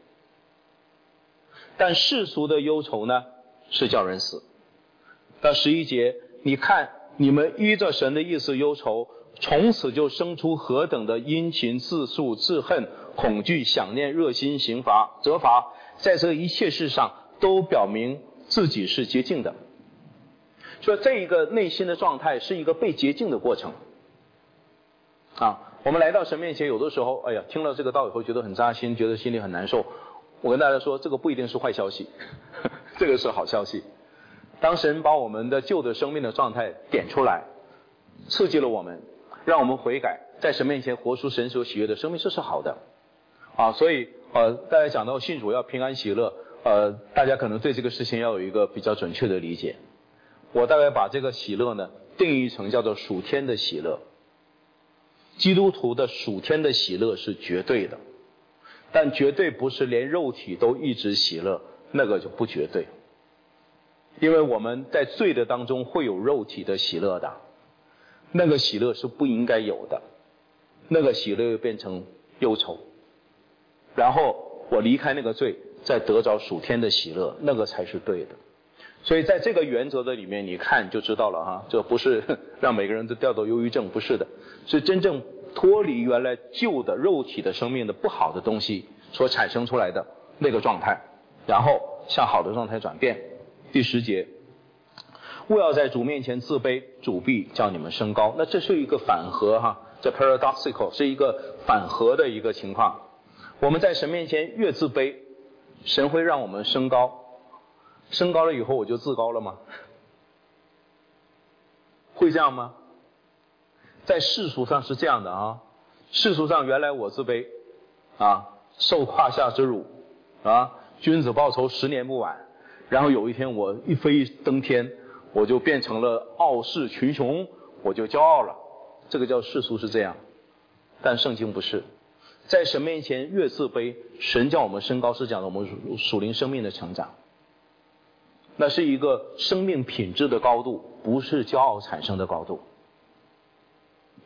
Speaker 1: 但世俗的忧愁呢，是叫人死。到十一节，你看你们依着神的意思忧愁，从此就生出何等的殷勤、自诉、自恨、恐惧、想念、热心、刑罚、责罚，在这一切事上都表明自己是洁净的。所以这一个内心的状态是一个被洁净的过程啊。我们来到神面前，有的时候，哎呀，听了这个道以后觉得很扎心，觉得心里很难受。我跟大家说，这个不一定是坏消息，这个是好消息。当神把我们的旧的生命的状态点出来，刺激了我们，让我们悔改，在神面前活出神所喜悦的生命，这是好的啊。所以呃，大家讲到信主要平安喜乐，呃，大家可能对这个事情要有一个比较准确的理解。我大概把这个喜乐呢定义成叫做属天的喜乐。基督徒的属天的喜乐是绝对的，但绝对不是连肉体都一直喜乐，那个就不绝对。因为我们在罪的当中会有肉体的喜乐的，那个喜乐是不应该有的，那个喜乐又变成忧愁，然后我离开那个罪，再得着属天的喜乐，那个才是对的。所以在这个原则的里面，你看就知道了哈，这不是让每个人都掉到忧郁症，不是的，是真正脱离原来旧的肉体的生命的不好的东西所产生出来的那个状态，然后向好的状态转变。第十节，勿要在主面前自卑，主必叫你们升高。那这是一个反合哈，这 paradoxical 是一个反合的一个情况。我们在神面前越自卑，神会让我们升高。升高了以后我就自高了吗？会这样吗？在世俗上是这样的啊，世俗上原来我自卑啊，受胯下之辱啊，君子报仇十年不晚，然后有一天我一飞登天，我就变成了傲视群雄，我就骄傲了，这个叫世俗是这样。但圣经不是，在神面前越自卑，神叫我们升高，是讲的我们属灵生命的成长，那是一个生命品质的高度，不是骄傲产生的高度。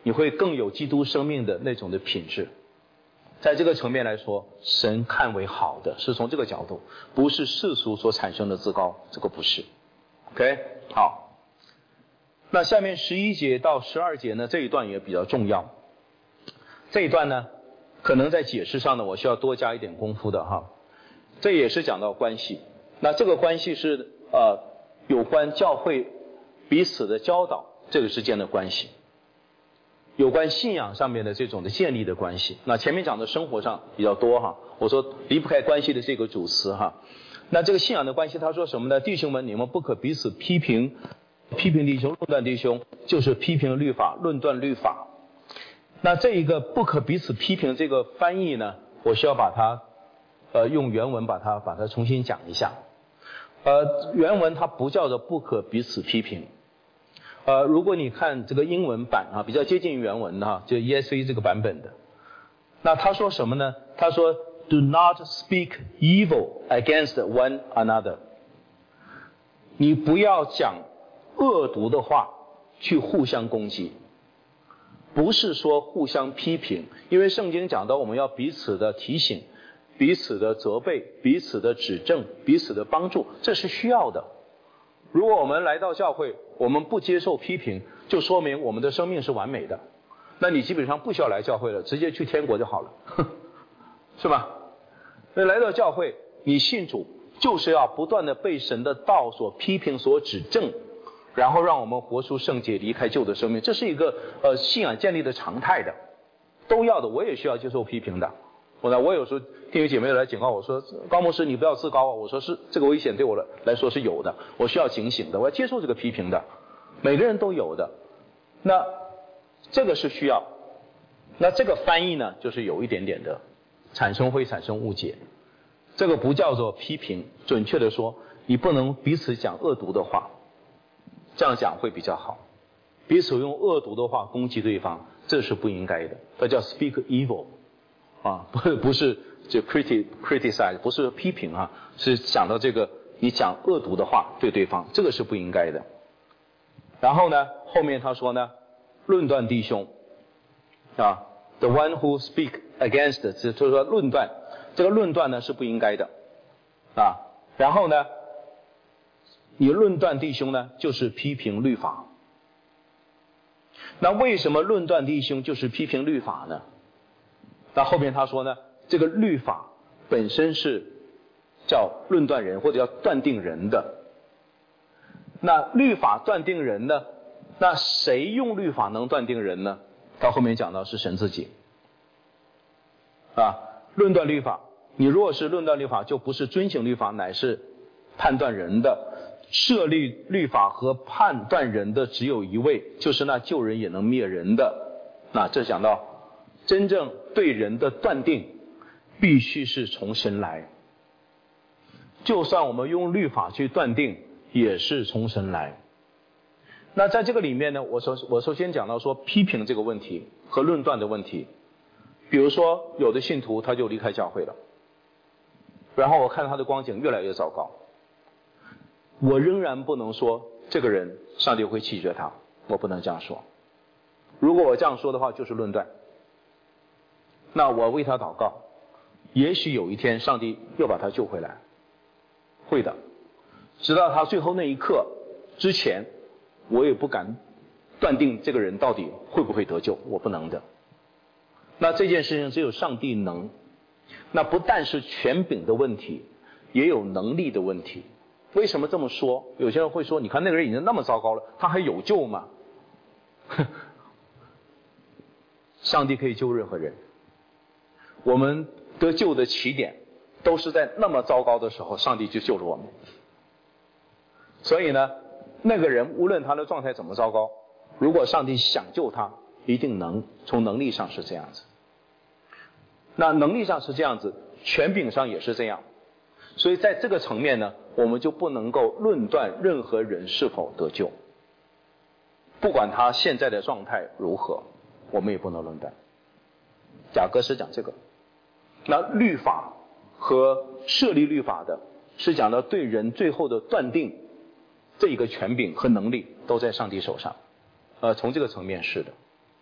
Speaker 1: 你会更有基督生命的那种的品质。在这个层面来说，神看为好的，是从这个角度，不是世俗所产生的自高，这个不是。OK， 好。那下面十一节到十二节呢，这一段也比较重要。这一段呢，可能在解释上呢，我需要多加一点功夫的哈。这也是讲到关系，那这个关系是呃有关教会彼此的教导这个之间的关系。有关信仰上面的这种的建立的关系，那前面讲的生活上比较多哈，我说离不开关系的这个主词哈。那这个信仰的关系，他说什么呢？弟兄们，你们不可彼此批评，批评弟兄，论断弟兄，就是批评律法，论断律法。那这一个不可彼此批评这个翻译呢，我需要把它呃用原文把它把它重新讲一下。呃，原文它不叫做不可彼此批评。呃，如果你看这个英文版啊，比较接近原文的哈，就 E S V 这个版本的，那他说什么呢？他说 "Do not speak evil against one another"， 你不要讲恶毒的话去互相攻击，不是说互相批评，因为圣经讲到我们要彼此的提醒、彼此的责备、彼此的指正、彼此的帮助，这是需要的。如果我们来到教会，我们不接受批评，就说明我们的生命是完美的，那你基本上不需要来教会了，直接去天国就好了，是吧？所以来到教会，你信主就是要不断的被神的道所批评、所指正，然后让我们活出圣洁，离开旧的生命，这是一个呃信仰建立的常态的，都要的。我也需要接受批评的。我呢，我有时候听有姐妹来警告我说，高牧师你不要自高啊。我说是，这个危险对我来来说是有的，我需要警醒的，我要接受这个批评的，每个人都有的。那这个是需要。那这个翻译呢，就是有一点点的产生会产生误解。这个不叫做批评，准确的说，你不能彼此讲恶毒的话，这样讲会比较好。彼此用恶毒的话攻击对方，这是不应该的，这叫 speak evil。啊，不不是就 criti criticize， 不是批评啊，是讲到这个你讲恶毒的话对对方，这个是不应该的。然后呢，后面他说呢，论断弟兄啊 ，the one who speak against， 就是说论断，这个论断呢是不应该的啊。然后呢，你论断弟兄呢，就是批评律法。那为什么论断弟兄就是批评律法呢？那后面他说呢，这个律法本身是叫论断人或者叫断定人的。那律法断定人呢？那谁用律法能断定人呢？到后面讲到是神自己。啊，论断律法，你如果是论断律法，就不是遵行律法，乃是判断人的。设立律法和判断人的只有一位，就是那救人也能灭人的。那这讲到真正对人的断定必须是从神来，就算我们用律法去断定也是从神来。那在这个里面呢，我首我首先讲到说批评这个问题和论断的问题。比如说有的信徒他就离开教会了，然后我看他的光景越来越糟糕，我仍然不能说这个人上帝会弃绝他，我不能这样说。如果我这样说的话就是论断，那我为他祷告，也许有一天上帝又把他救回来，会的。直到他最后那一刻之前，我也不敢断定这个人到底会不会得救，我不能的。那这件事情只有上帝能。那不但是权柄的问题，也有能力的问题。为什么这么说？有些人会说，你看那个人已经那么糟糕了，他还有救吗？上帝可以救任何人。我们得救的起点都是在那么糟糕的时候，上帝就救了我们。所以呢，那个人无论他的状态怎么糟糕，如果上帝想救他，一定能，从能力上是这样子。那能力上是这样子，权柄上也是这样。所以在这个层面呢，我们就不能够论断任何人是否得救，不管他现在的状态如何，我们也不能论断。雅各是讲这个。那律法和设立律法的是讲到对人最后的断定，这一个权柄和能力都在上帝手上。呃，从这个层面是的。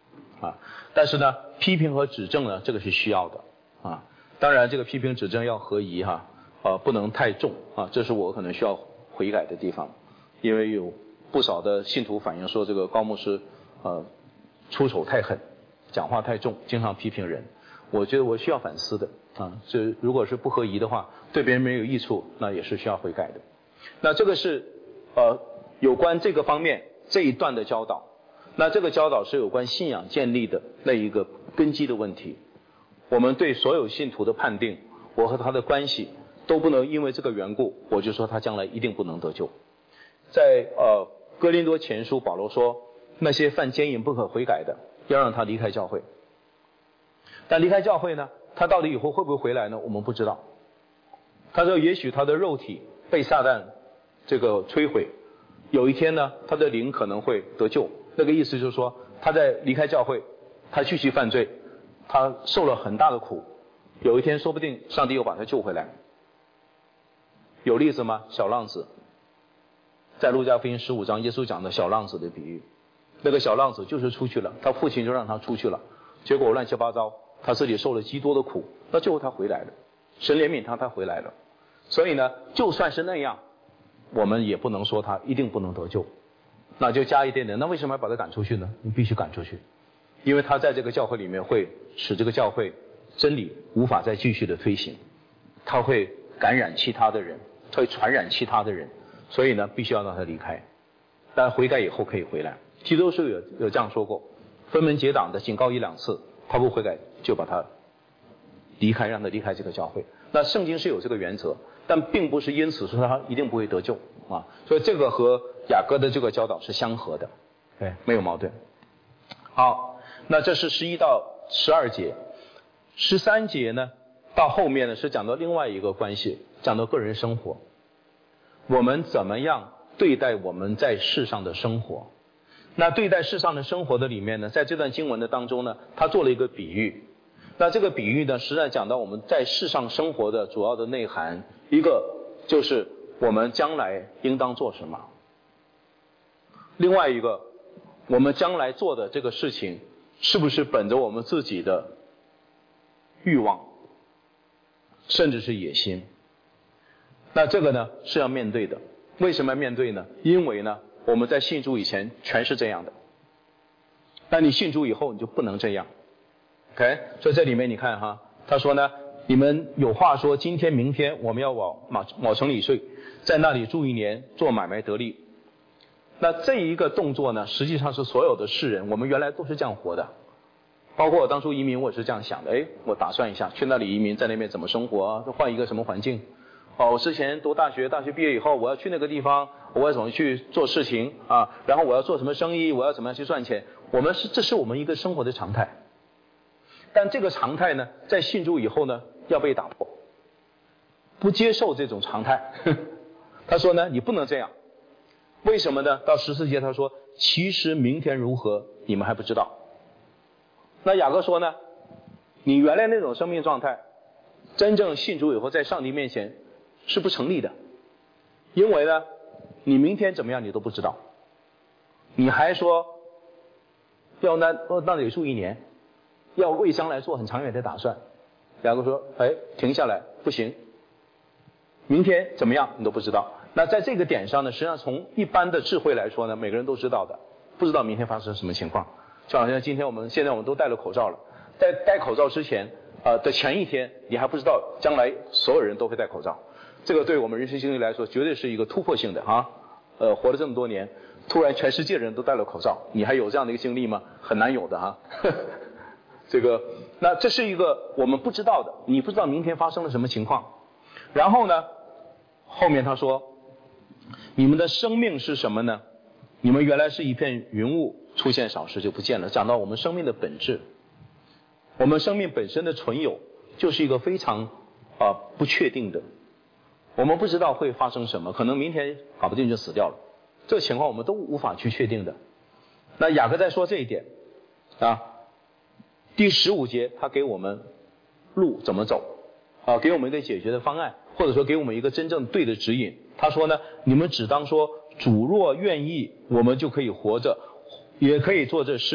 Speaker 1: 啊。但是呢，批评和指正呢，这个是需要的啊。当然，这个批评指正要合宜哈，呃，不能太重啊，这是我可能需要悔改的地方，因为有不少的信徒反映说，这个高牧师呃出手太狠，讲话太重，经常批评人。我觉得我需要反思的啊，这如果是不合宜的话，对别人没有益处，那也是需要悔改的。那这个是呃有关这个方面这一段的教导。那这个教导是有关信仰建立的那一个根基的问题。我们对所有信徒的判定，我和他的关系都不能因为这个缘故，我就说他将来一定不能得救。在呃哥林多前书，保罗说，那些犯奸淫不可悔改的，要让他离开教会。但离开教会呢，他到底以后会不会回来呢？我们不知道。他说，也许他的肉体被撒旦这个摧毁，有一天呢，他的灵可能会得救。那个意思就是说，他在离开教会，他继续犯罪，他受了很大的苦，有一天说不定上帝又把他救回来。有例子吗？小浪子，在路加福音十五章，耶稣讲的小浪子的比喻。那个小浪子就是出去了，他父亲就让他出去了，结果乱七八糟，他自己受了极多的苦，那最后他回来了，神怜悯他，他回来了。所以呢，就算是那样，我们也不能说他一定不能得救。那就加一点点，那为什么要把他赶出去呢？你必须赶出去，因为他在这个教会里面会使这个教会真理无法再继续的推行，他会感染其他的人，他会传染其他的人，所以呢，必须要让他离开。但悔改以后可以回来。基督徒有有这样说过，分门结党的警告一两次，他不悔改就把他离开，让他离开这个教会。那圣经是有这个原则，但并不是因此说他一定不会得救啊。所以这个和雅各的这个教导是相合的，对，没有矛盾。好，那这是十一到十二节，十三节呢，到后面呢是讲到另外一个关系，讲到个人生活，我们怎么样对待我们在世上的生活。那对待世上的生活的里面呢，在这段经文的当中呢，他做了一个比喻。那这个比喻呢，实际上讲到我们在世上生活的主要的内涵，一个就是我们将来应当做什么，另外一个，我们将来做的这个事情是不是本着我们自己的欲望，甚至是野心。那这个呢是要面对的。为什么要面对呢？因为呢我们在信主以前全是这样的，但你信主以后你就不能这样。 OK， 所以这里面你看哈，他说呢，你们有话说，今天明天我们要往马某城里睡，在那里住一年，做买卖得利。那这一个动作呢，实际上是所有的世人，我们原来都是这样活的。包括我当初移民，我也是这样想的，哎，我打算一下去那里移民，在那边怎么生活啊，换一个什么环境。哦，我之前读大学，大学毕业以后，我要去那个地方，我要怎么去做事情啊？然后我要做什么生意，我要怎么样去赚钱？我们是，这是我们一个生活的常态。但这个常态呢，在信主以后呢，要被打破，不接受这种常态。他说呢，你不能这样，为什么呢？到十四节他说，其实明天如何，你们还不知道。那雅各说呢，你原来那种生命状态，真正信主以后，在上帝面前是不成立的，因为呢，你明天怎么样你都不知道，你还说要那那里住一年。要为将来做很长远的打算，雅各说，哎，停下来，不行，明天怎么样你都不知道。那在这个点上呢，实际上从一般的智慧来说呢，每个人都知道的，不知道明天发生什么情况。就好像今天我们现在我们都戴了口罩了，在戴口罩之前呃的前一天，你还不知道将来所有人都会戴口罩。这个对我们人生经历来说，绝对是一个突破性的啊。呃，活了这么多年，突然全世界人都戴了口罩，你还有这样的一个经历吗？很难有的哈。这个，那这是一个我们不知道的，你不知道明天发生了什么情况。然后呢，后面他说，你们的生命是什么呢？你们原来是一片云雾，出现少时就不见了。讲到我们生命的本质，我们生命本身的存有就是一个非常啊、呃、不确定的，我们不知道会发生什么，可能明天搞不定就死掉了，这个情况我们都无法去确定的。那雅各在说这一点啊。第十五节他给我们路怎么走啊，给我们一个解决的方案，或者说给我们一个真正对的指引。他说呢，你们只当说主若愿意，我们就可以活着，也可以做这事，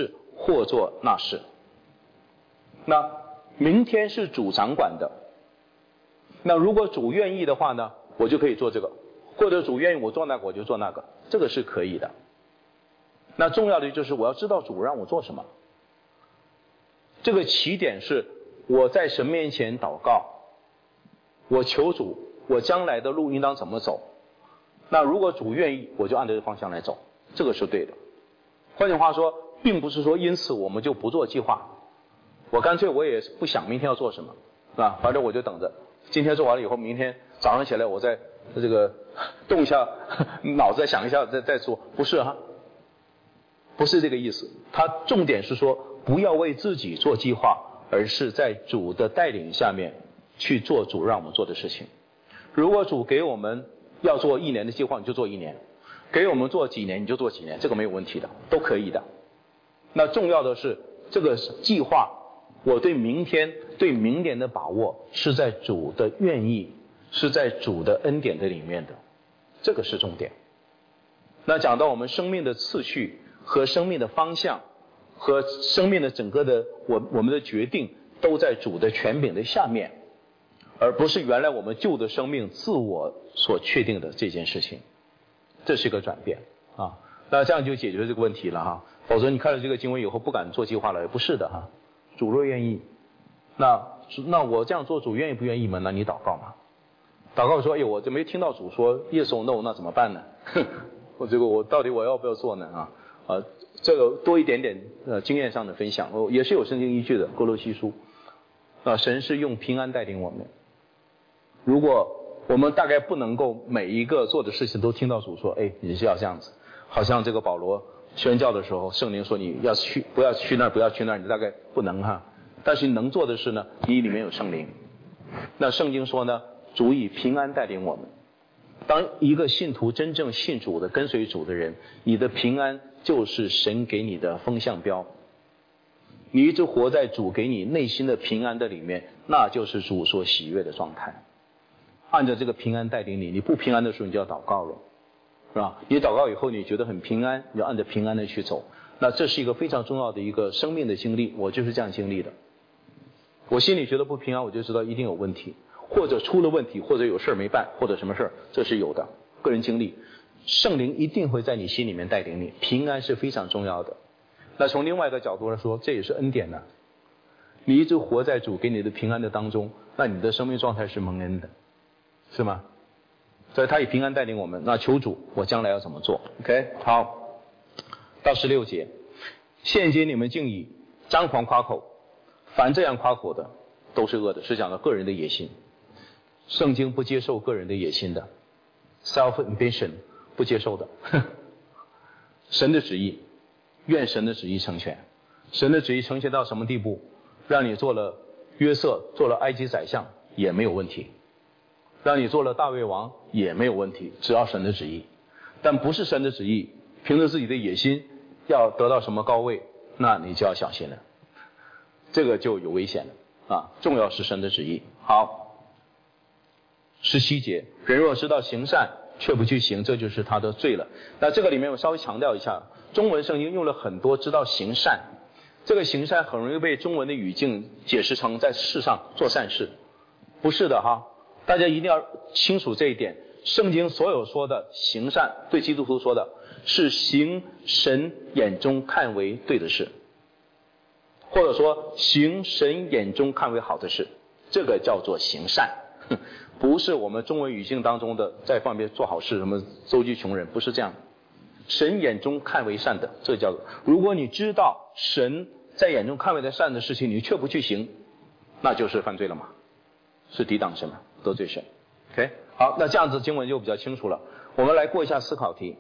Speaker 1: 或做那事。那明天是主掌管的，那如果主愿意的话呢，我就可以做这个，或者主愿意我做那个我就做那个，这个是可以的。那重要的就是我要知道主让我做什么。这个起点是我在神面前祷告，我求主我将来的路应当怎么走，那如果主愿意我就按这个方向来走，这个是对的。换句话说，并不是说因此我们就不做计划，我干脆我也不想明天要做什么，是吧？反正我就等着今天做完了以后，明天早上起来我再这个动一下脑子，再想一下再再做，不是哈，不是这个意思。它重点是说不要为自己做计划，而是在主的带领下面去做主让我们做的事情。如果主给我们要做一年的计划，你就做一年；给我们做几年，你就做几年，这个没有问题的，都可以的。那重要的是这个计划，我对明天、对明年的把握是在主的愿意，是在主的恩典的里面的，这个是重点。那讲到我们生命的次序和生命的方向和生命的整个的我我们的决定都在主的权柄的下面，而不是原来我们旧的生命自我所确定的这件事情，这是一个转变啊。那这样就解决这个问题了哈。否则你看了这个经文以后不敢做计划了，也不是的哈。主若愿意，那那我这样做主愿意不愿意吗？那你祷告嘛。祷告说，哎，我这没听到主说 yes or no， 那怎么办呢？我这个我到底我要不要做呢？啊啊，这个多一点点呃经验上的分享，哦，也是有圣经依据的。哥罗西书啊，神是用平安带领我们。如果我们大概不能够每一个做的事情都听到主说，哎，你是要这样子，好像这个保罗宣教的时候，圣灵说你要去，不要去那儿，不要去那儿，你大概不能哈。但是你能做的是呢，你里面有圣灵。那圣经说呢，主以平安带领我们。当一个信徒真正信主的、跟随主的人，你的平安就是神给你的风向标。你一直活在主给你内心的平安的里面，那就是主所喜悦的状态。按照这个平安带领你，你不平安的时候你就要祷告了，是吧？你祷告以后你觉得很平安，你就按照平安的去走。那这是一个非常重要的一个生命的经历，我就是这样经历的。我心里觉得不平安，我就知道一定有问题，或者出了问题，或者有事没办，或者什么事，这是有的。个人经历，圣灵一定会在你心里面带领你，平安是非常重要的。那从另外一个角度来说，这也是恩典呢。你一直活在主给你的平安的当中，那你的生命状态是蒙恩的，是吗？所以他以平安带领我们，那求主我将来要怎么做 OK 好，到十六节，现今你们竟以张狂夸口，凡这样夸口的都是恶的，是讲到个人的野心。圣经不接受个人的野心的， self ambition 不接受的神的旨意，愿神的旨意成全。神的旨意成全到什么地步？让你做了约瑟，做了埃及宰相也没有问题，让你做了大卫王也没有问题，只要神的旨意。但不是神的旨意，凭着自己的野心要得到什么高位，那你就要小心了，这个就有危险了啊！重要是神的旨意。好，十七节，人若知道行善却不去行，这就是他的罪了。那这个里面我稍微强调一下，中文圣经用了很多知道行善，这个行善很容易被中文的语境解释成在世上做善事，不是的哈，大家一定要清楚这一点。圣经所有说的行善，对基督徒说的是行神眼中看为对的事，或者说行神眼中看为好的事，这个叫做行善，不是我们中文语境当中的在方面做好事，什么周济穷人，不是这样。神眼中看为善的，这叫做，如果你知道神在眼中看为的善的事情，你却不去行，那就是犯罪了嘛，是抵挡神嘛，得罪神。 OK， 好，那这样子经文就比较清楚了。我们来过一下思考题。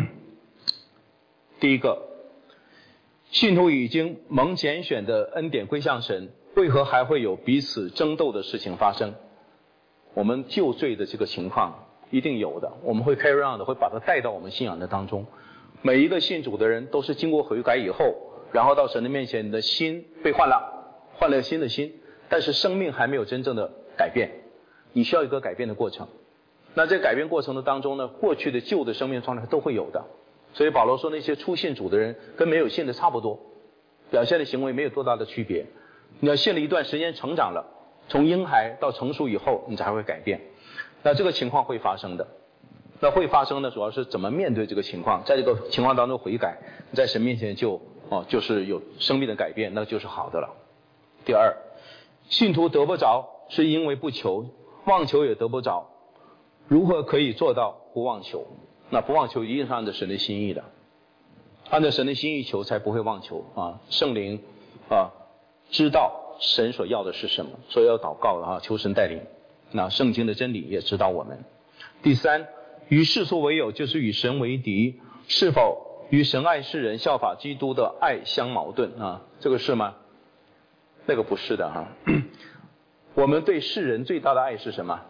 Speaker 1: 第一个，信徒已经蒙拣选的恩典归向神，为何还会有彼此争斗的事情发生？我们救罪的这个情况一定有的，我们会 carry on 的，会把它带到我们信仰的当中。每一个信主的人都是经过悔改以后，然后到神的面前，你的心被换了，换了新的心，但是生命还没有真正的改变，你需要一个改变的过程。那在改变过程的当中呢，过去的旧的生命状态都会有的。所以保罗说那些初信主的人跟没有信的差不多， 表现的行为没有多大的区别。你要信了一段时间成长了，从婴孩到成熟以后，你才会改变。那这个情况会发生的。那会发生的主要是怎么面对这个情况，在这个情况当中悔改，在神面前就哦就是有生命的改变，那就是好的了。第二，信徒得不着是因为不求，妄求也得不着，如何可以做到不妄求？那不妄求一定是按照神的心意的，按照神的心意求才不会妄求啊。圣灵啊知道神所要的是什么，所以要祷告的啊，求神带领。那圣经的真理也指导我们。第三，与世俗为友就是与神为敌，是否与神爱世人效法基督的爱相矛盾啊？这个是吗？那个不是的哈。我们对世人最大的爱是什么？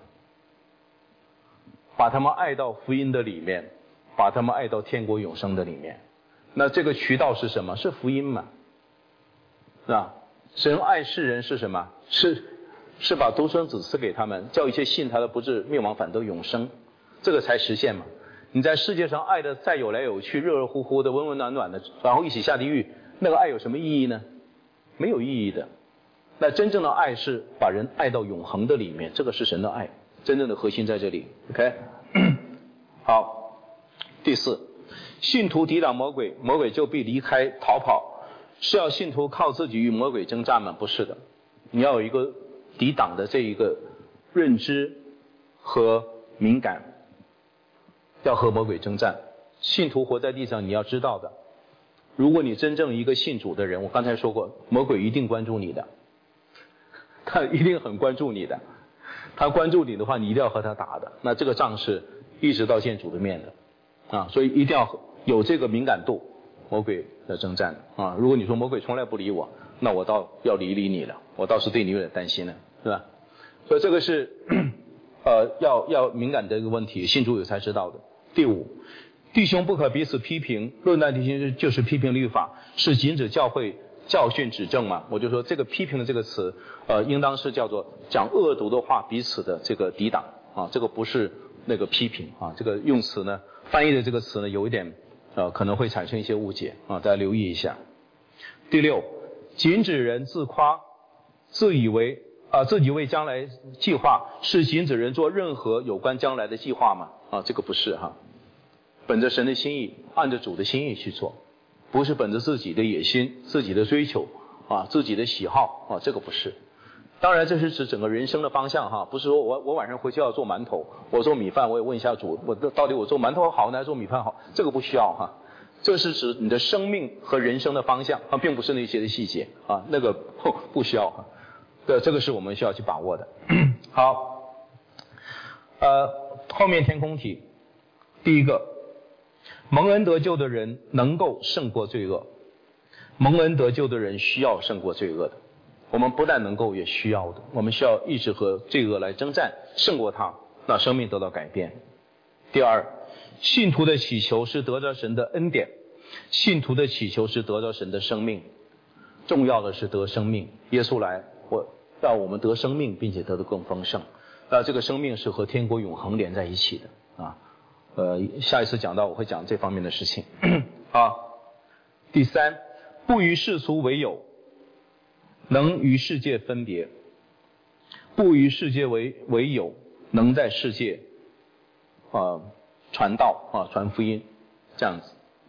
Speaker 1: 把他们爱到福音的里面，把他们爱到天国永生的里面。那这个渠道是什么？是福音嘛？是吧？神爱世人是什么？是是把独生子赐给他们，叫一切信他的不至灭亡，反得永生。这个才实现嘛。你在世界上爱的再有来有去，热热乎乎的，温温暖暖的，然后一起下地狱，那个爱有什么意义呢？没有意义的。那真正的爱是把人爱到永恒的里面，这个是神的爱，真正的核心在这里。 OK 好，第四，信徒抵挡魔鬼，魔鬼就必离开逃跑。是要信徒靠自己与魔鬼征战吗？不是的，你要有一个抵挡的这一个认知和敏感，要和魔鬼征战。信徒活在地上，你要知道的，如果你真正一个信主的人，我刚才说过，魔鬼一定关注你的，他一定很关注你的，他关注你的话，你一定要和他打的。那这个仗是一直到见主的面的啊，所以一定要有这个敏感度，魔鬼的征战啊。如果你说魔鬼从来不理我，那我倒要理理你了，我倒是对你有点担心了，是吧？所以这个是呃要要敏感的一个问题，信主有才知道的。第五，弟兄不可彼此批评，论断弟兄就是批评律法，是禁止教会教训指正嘛。我就说这个批评的这个词呃应当是叫做讲恶毒的话彼此的这个抵挡啊，这个不是那个批评啊，这个用词呢翻译的这个词呢有一点呃可能会产生一些误解啊，大家留意一下。第六，禁止人自夸，自以为啊、呃、自己为将来计划，是禁止人做任何有关将来的计划吗？啊，这个不是哈，本着神的心意，按着主的心意去做，不是本着自己的野心、自己的追求啊、自己的喜好啊，这个不是。当然这是指整个人生的方向哈，不是说我我晚上回去要做馒头，我做米饭我也问一下主，我到底我做馒头好呢还是做米饭好？这个不需要哈，这是指你的生命和人生的方向啊，并不是那些的细节啊，那个不需要哈。对，这个是我们需要去把握的。好，呃，后面填空题，第一个，蒙恩得救的人能够胜过罪恶，蒙恩得救的人需要胜过罪恶的。我们不但能够，也需要的。我们需要一直和罪恶来征战，胜过它，那生命得到改变。第二，信徒的祈求是得着神的恩典，信徒的祈求是得着神的生命。重要的是得生命，耶稣来，我让我们得生命，并且得得更丰盛。那这个生命是和天国永恒连在一起的啊。呃，下一次讲到我会讲这方面的事情。好，第三，不与世俗为友，能与世界分别，不与世界为为友，能在世界啊、呃、传道啊传福音，这样子。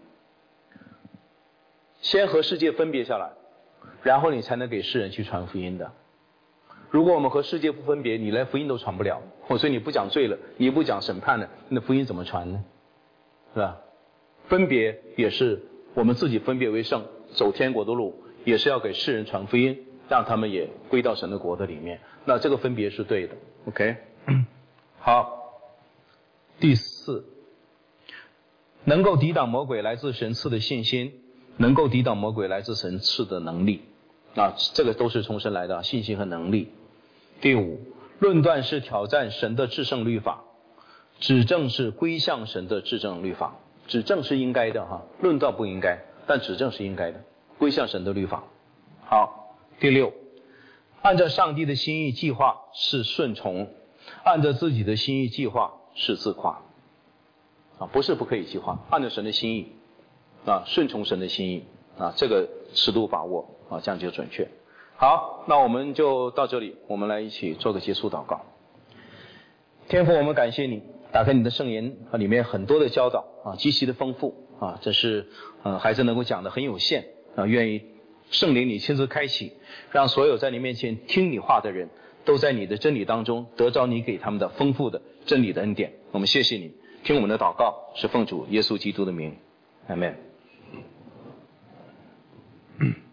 Speaker 1: 先和世界分别下来，然后你才能给世人去传福音的。如果我们和世界不分别，你连福音都传不了。所以你不讲罪了，你不讲审判了，那福音怎么传呢？是吧？分别也是我们自己分别为圣，走天国的路，也是要给世人传福音，让他们也归到神的国的里面。那这个分别是对的。OK， 好，第四，能够抵挡魔鬼来自神赐的信心，能够抵挡魔鬼来自神赐的能力。啊，这个都是从神来的信心和能力。第五，论断是挑战神的至圣律法，指正是归向神的至圣律法。指正是应该的哈，论断不应该，但指正是应该的，归向神的律法。好，第六，按照上帝的心意计划是顺从，按照自己的心意计划是自夸。啊，不是不可以计划，按照神的心意啊，顺从神的心意啊，这个适度把握啊，这样就准确。好，那我们就到这里，我们来一起做个结束祷告。天父，我们感谢你，打开你的圣言啊，里面很多的教导啊，极其的丰富啊，这是呃孩子能够讲的很有限啊，愿意圣灵你亲自开启，让所有在你面前听你话的人都在你的真理当中得着你给他们的丰富的真理的恩典。我们谢谢你，听我们的祷告是奉主耶稣基督的名，阿们。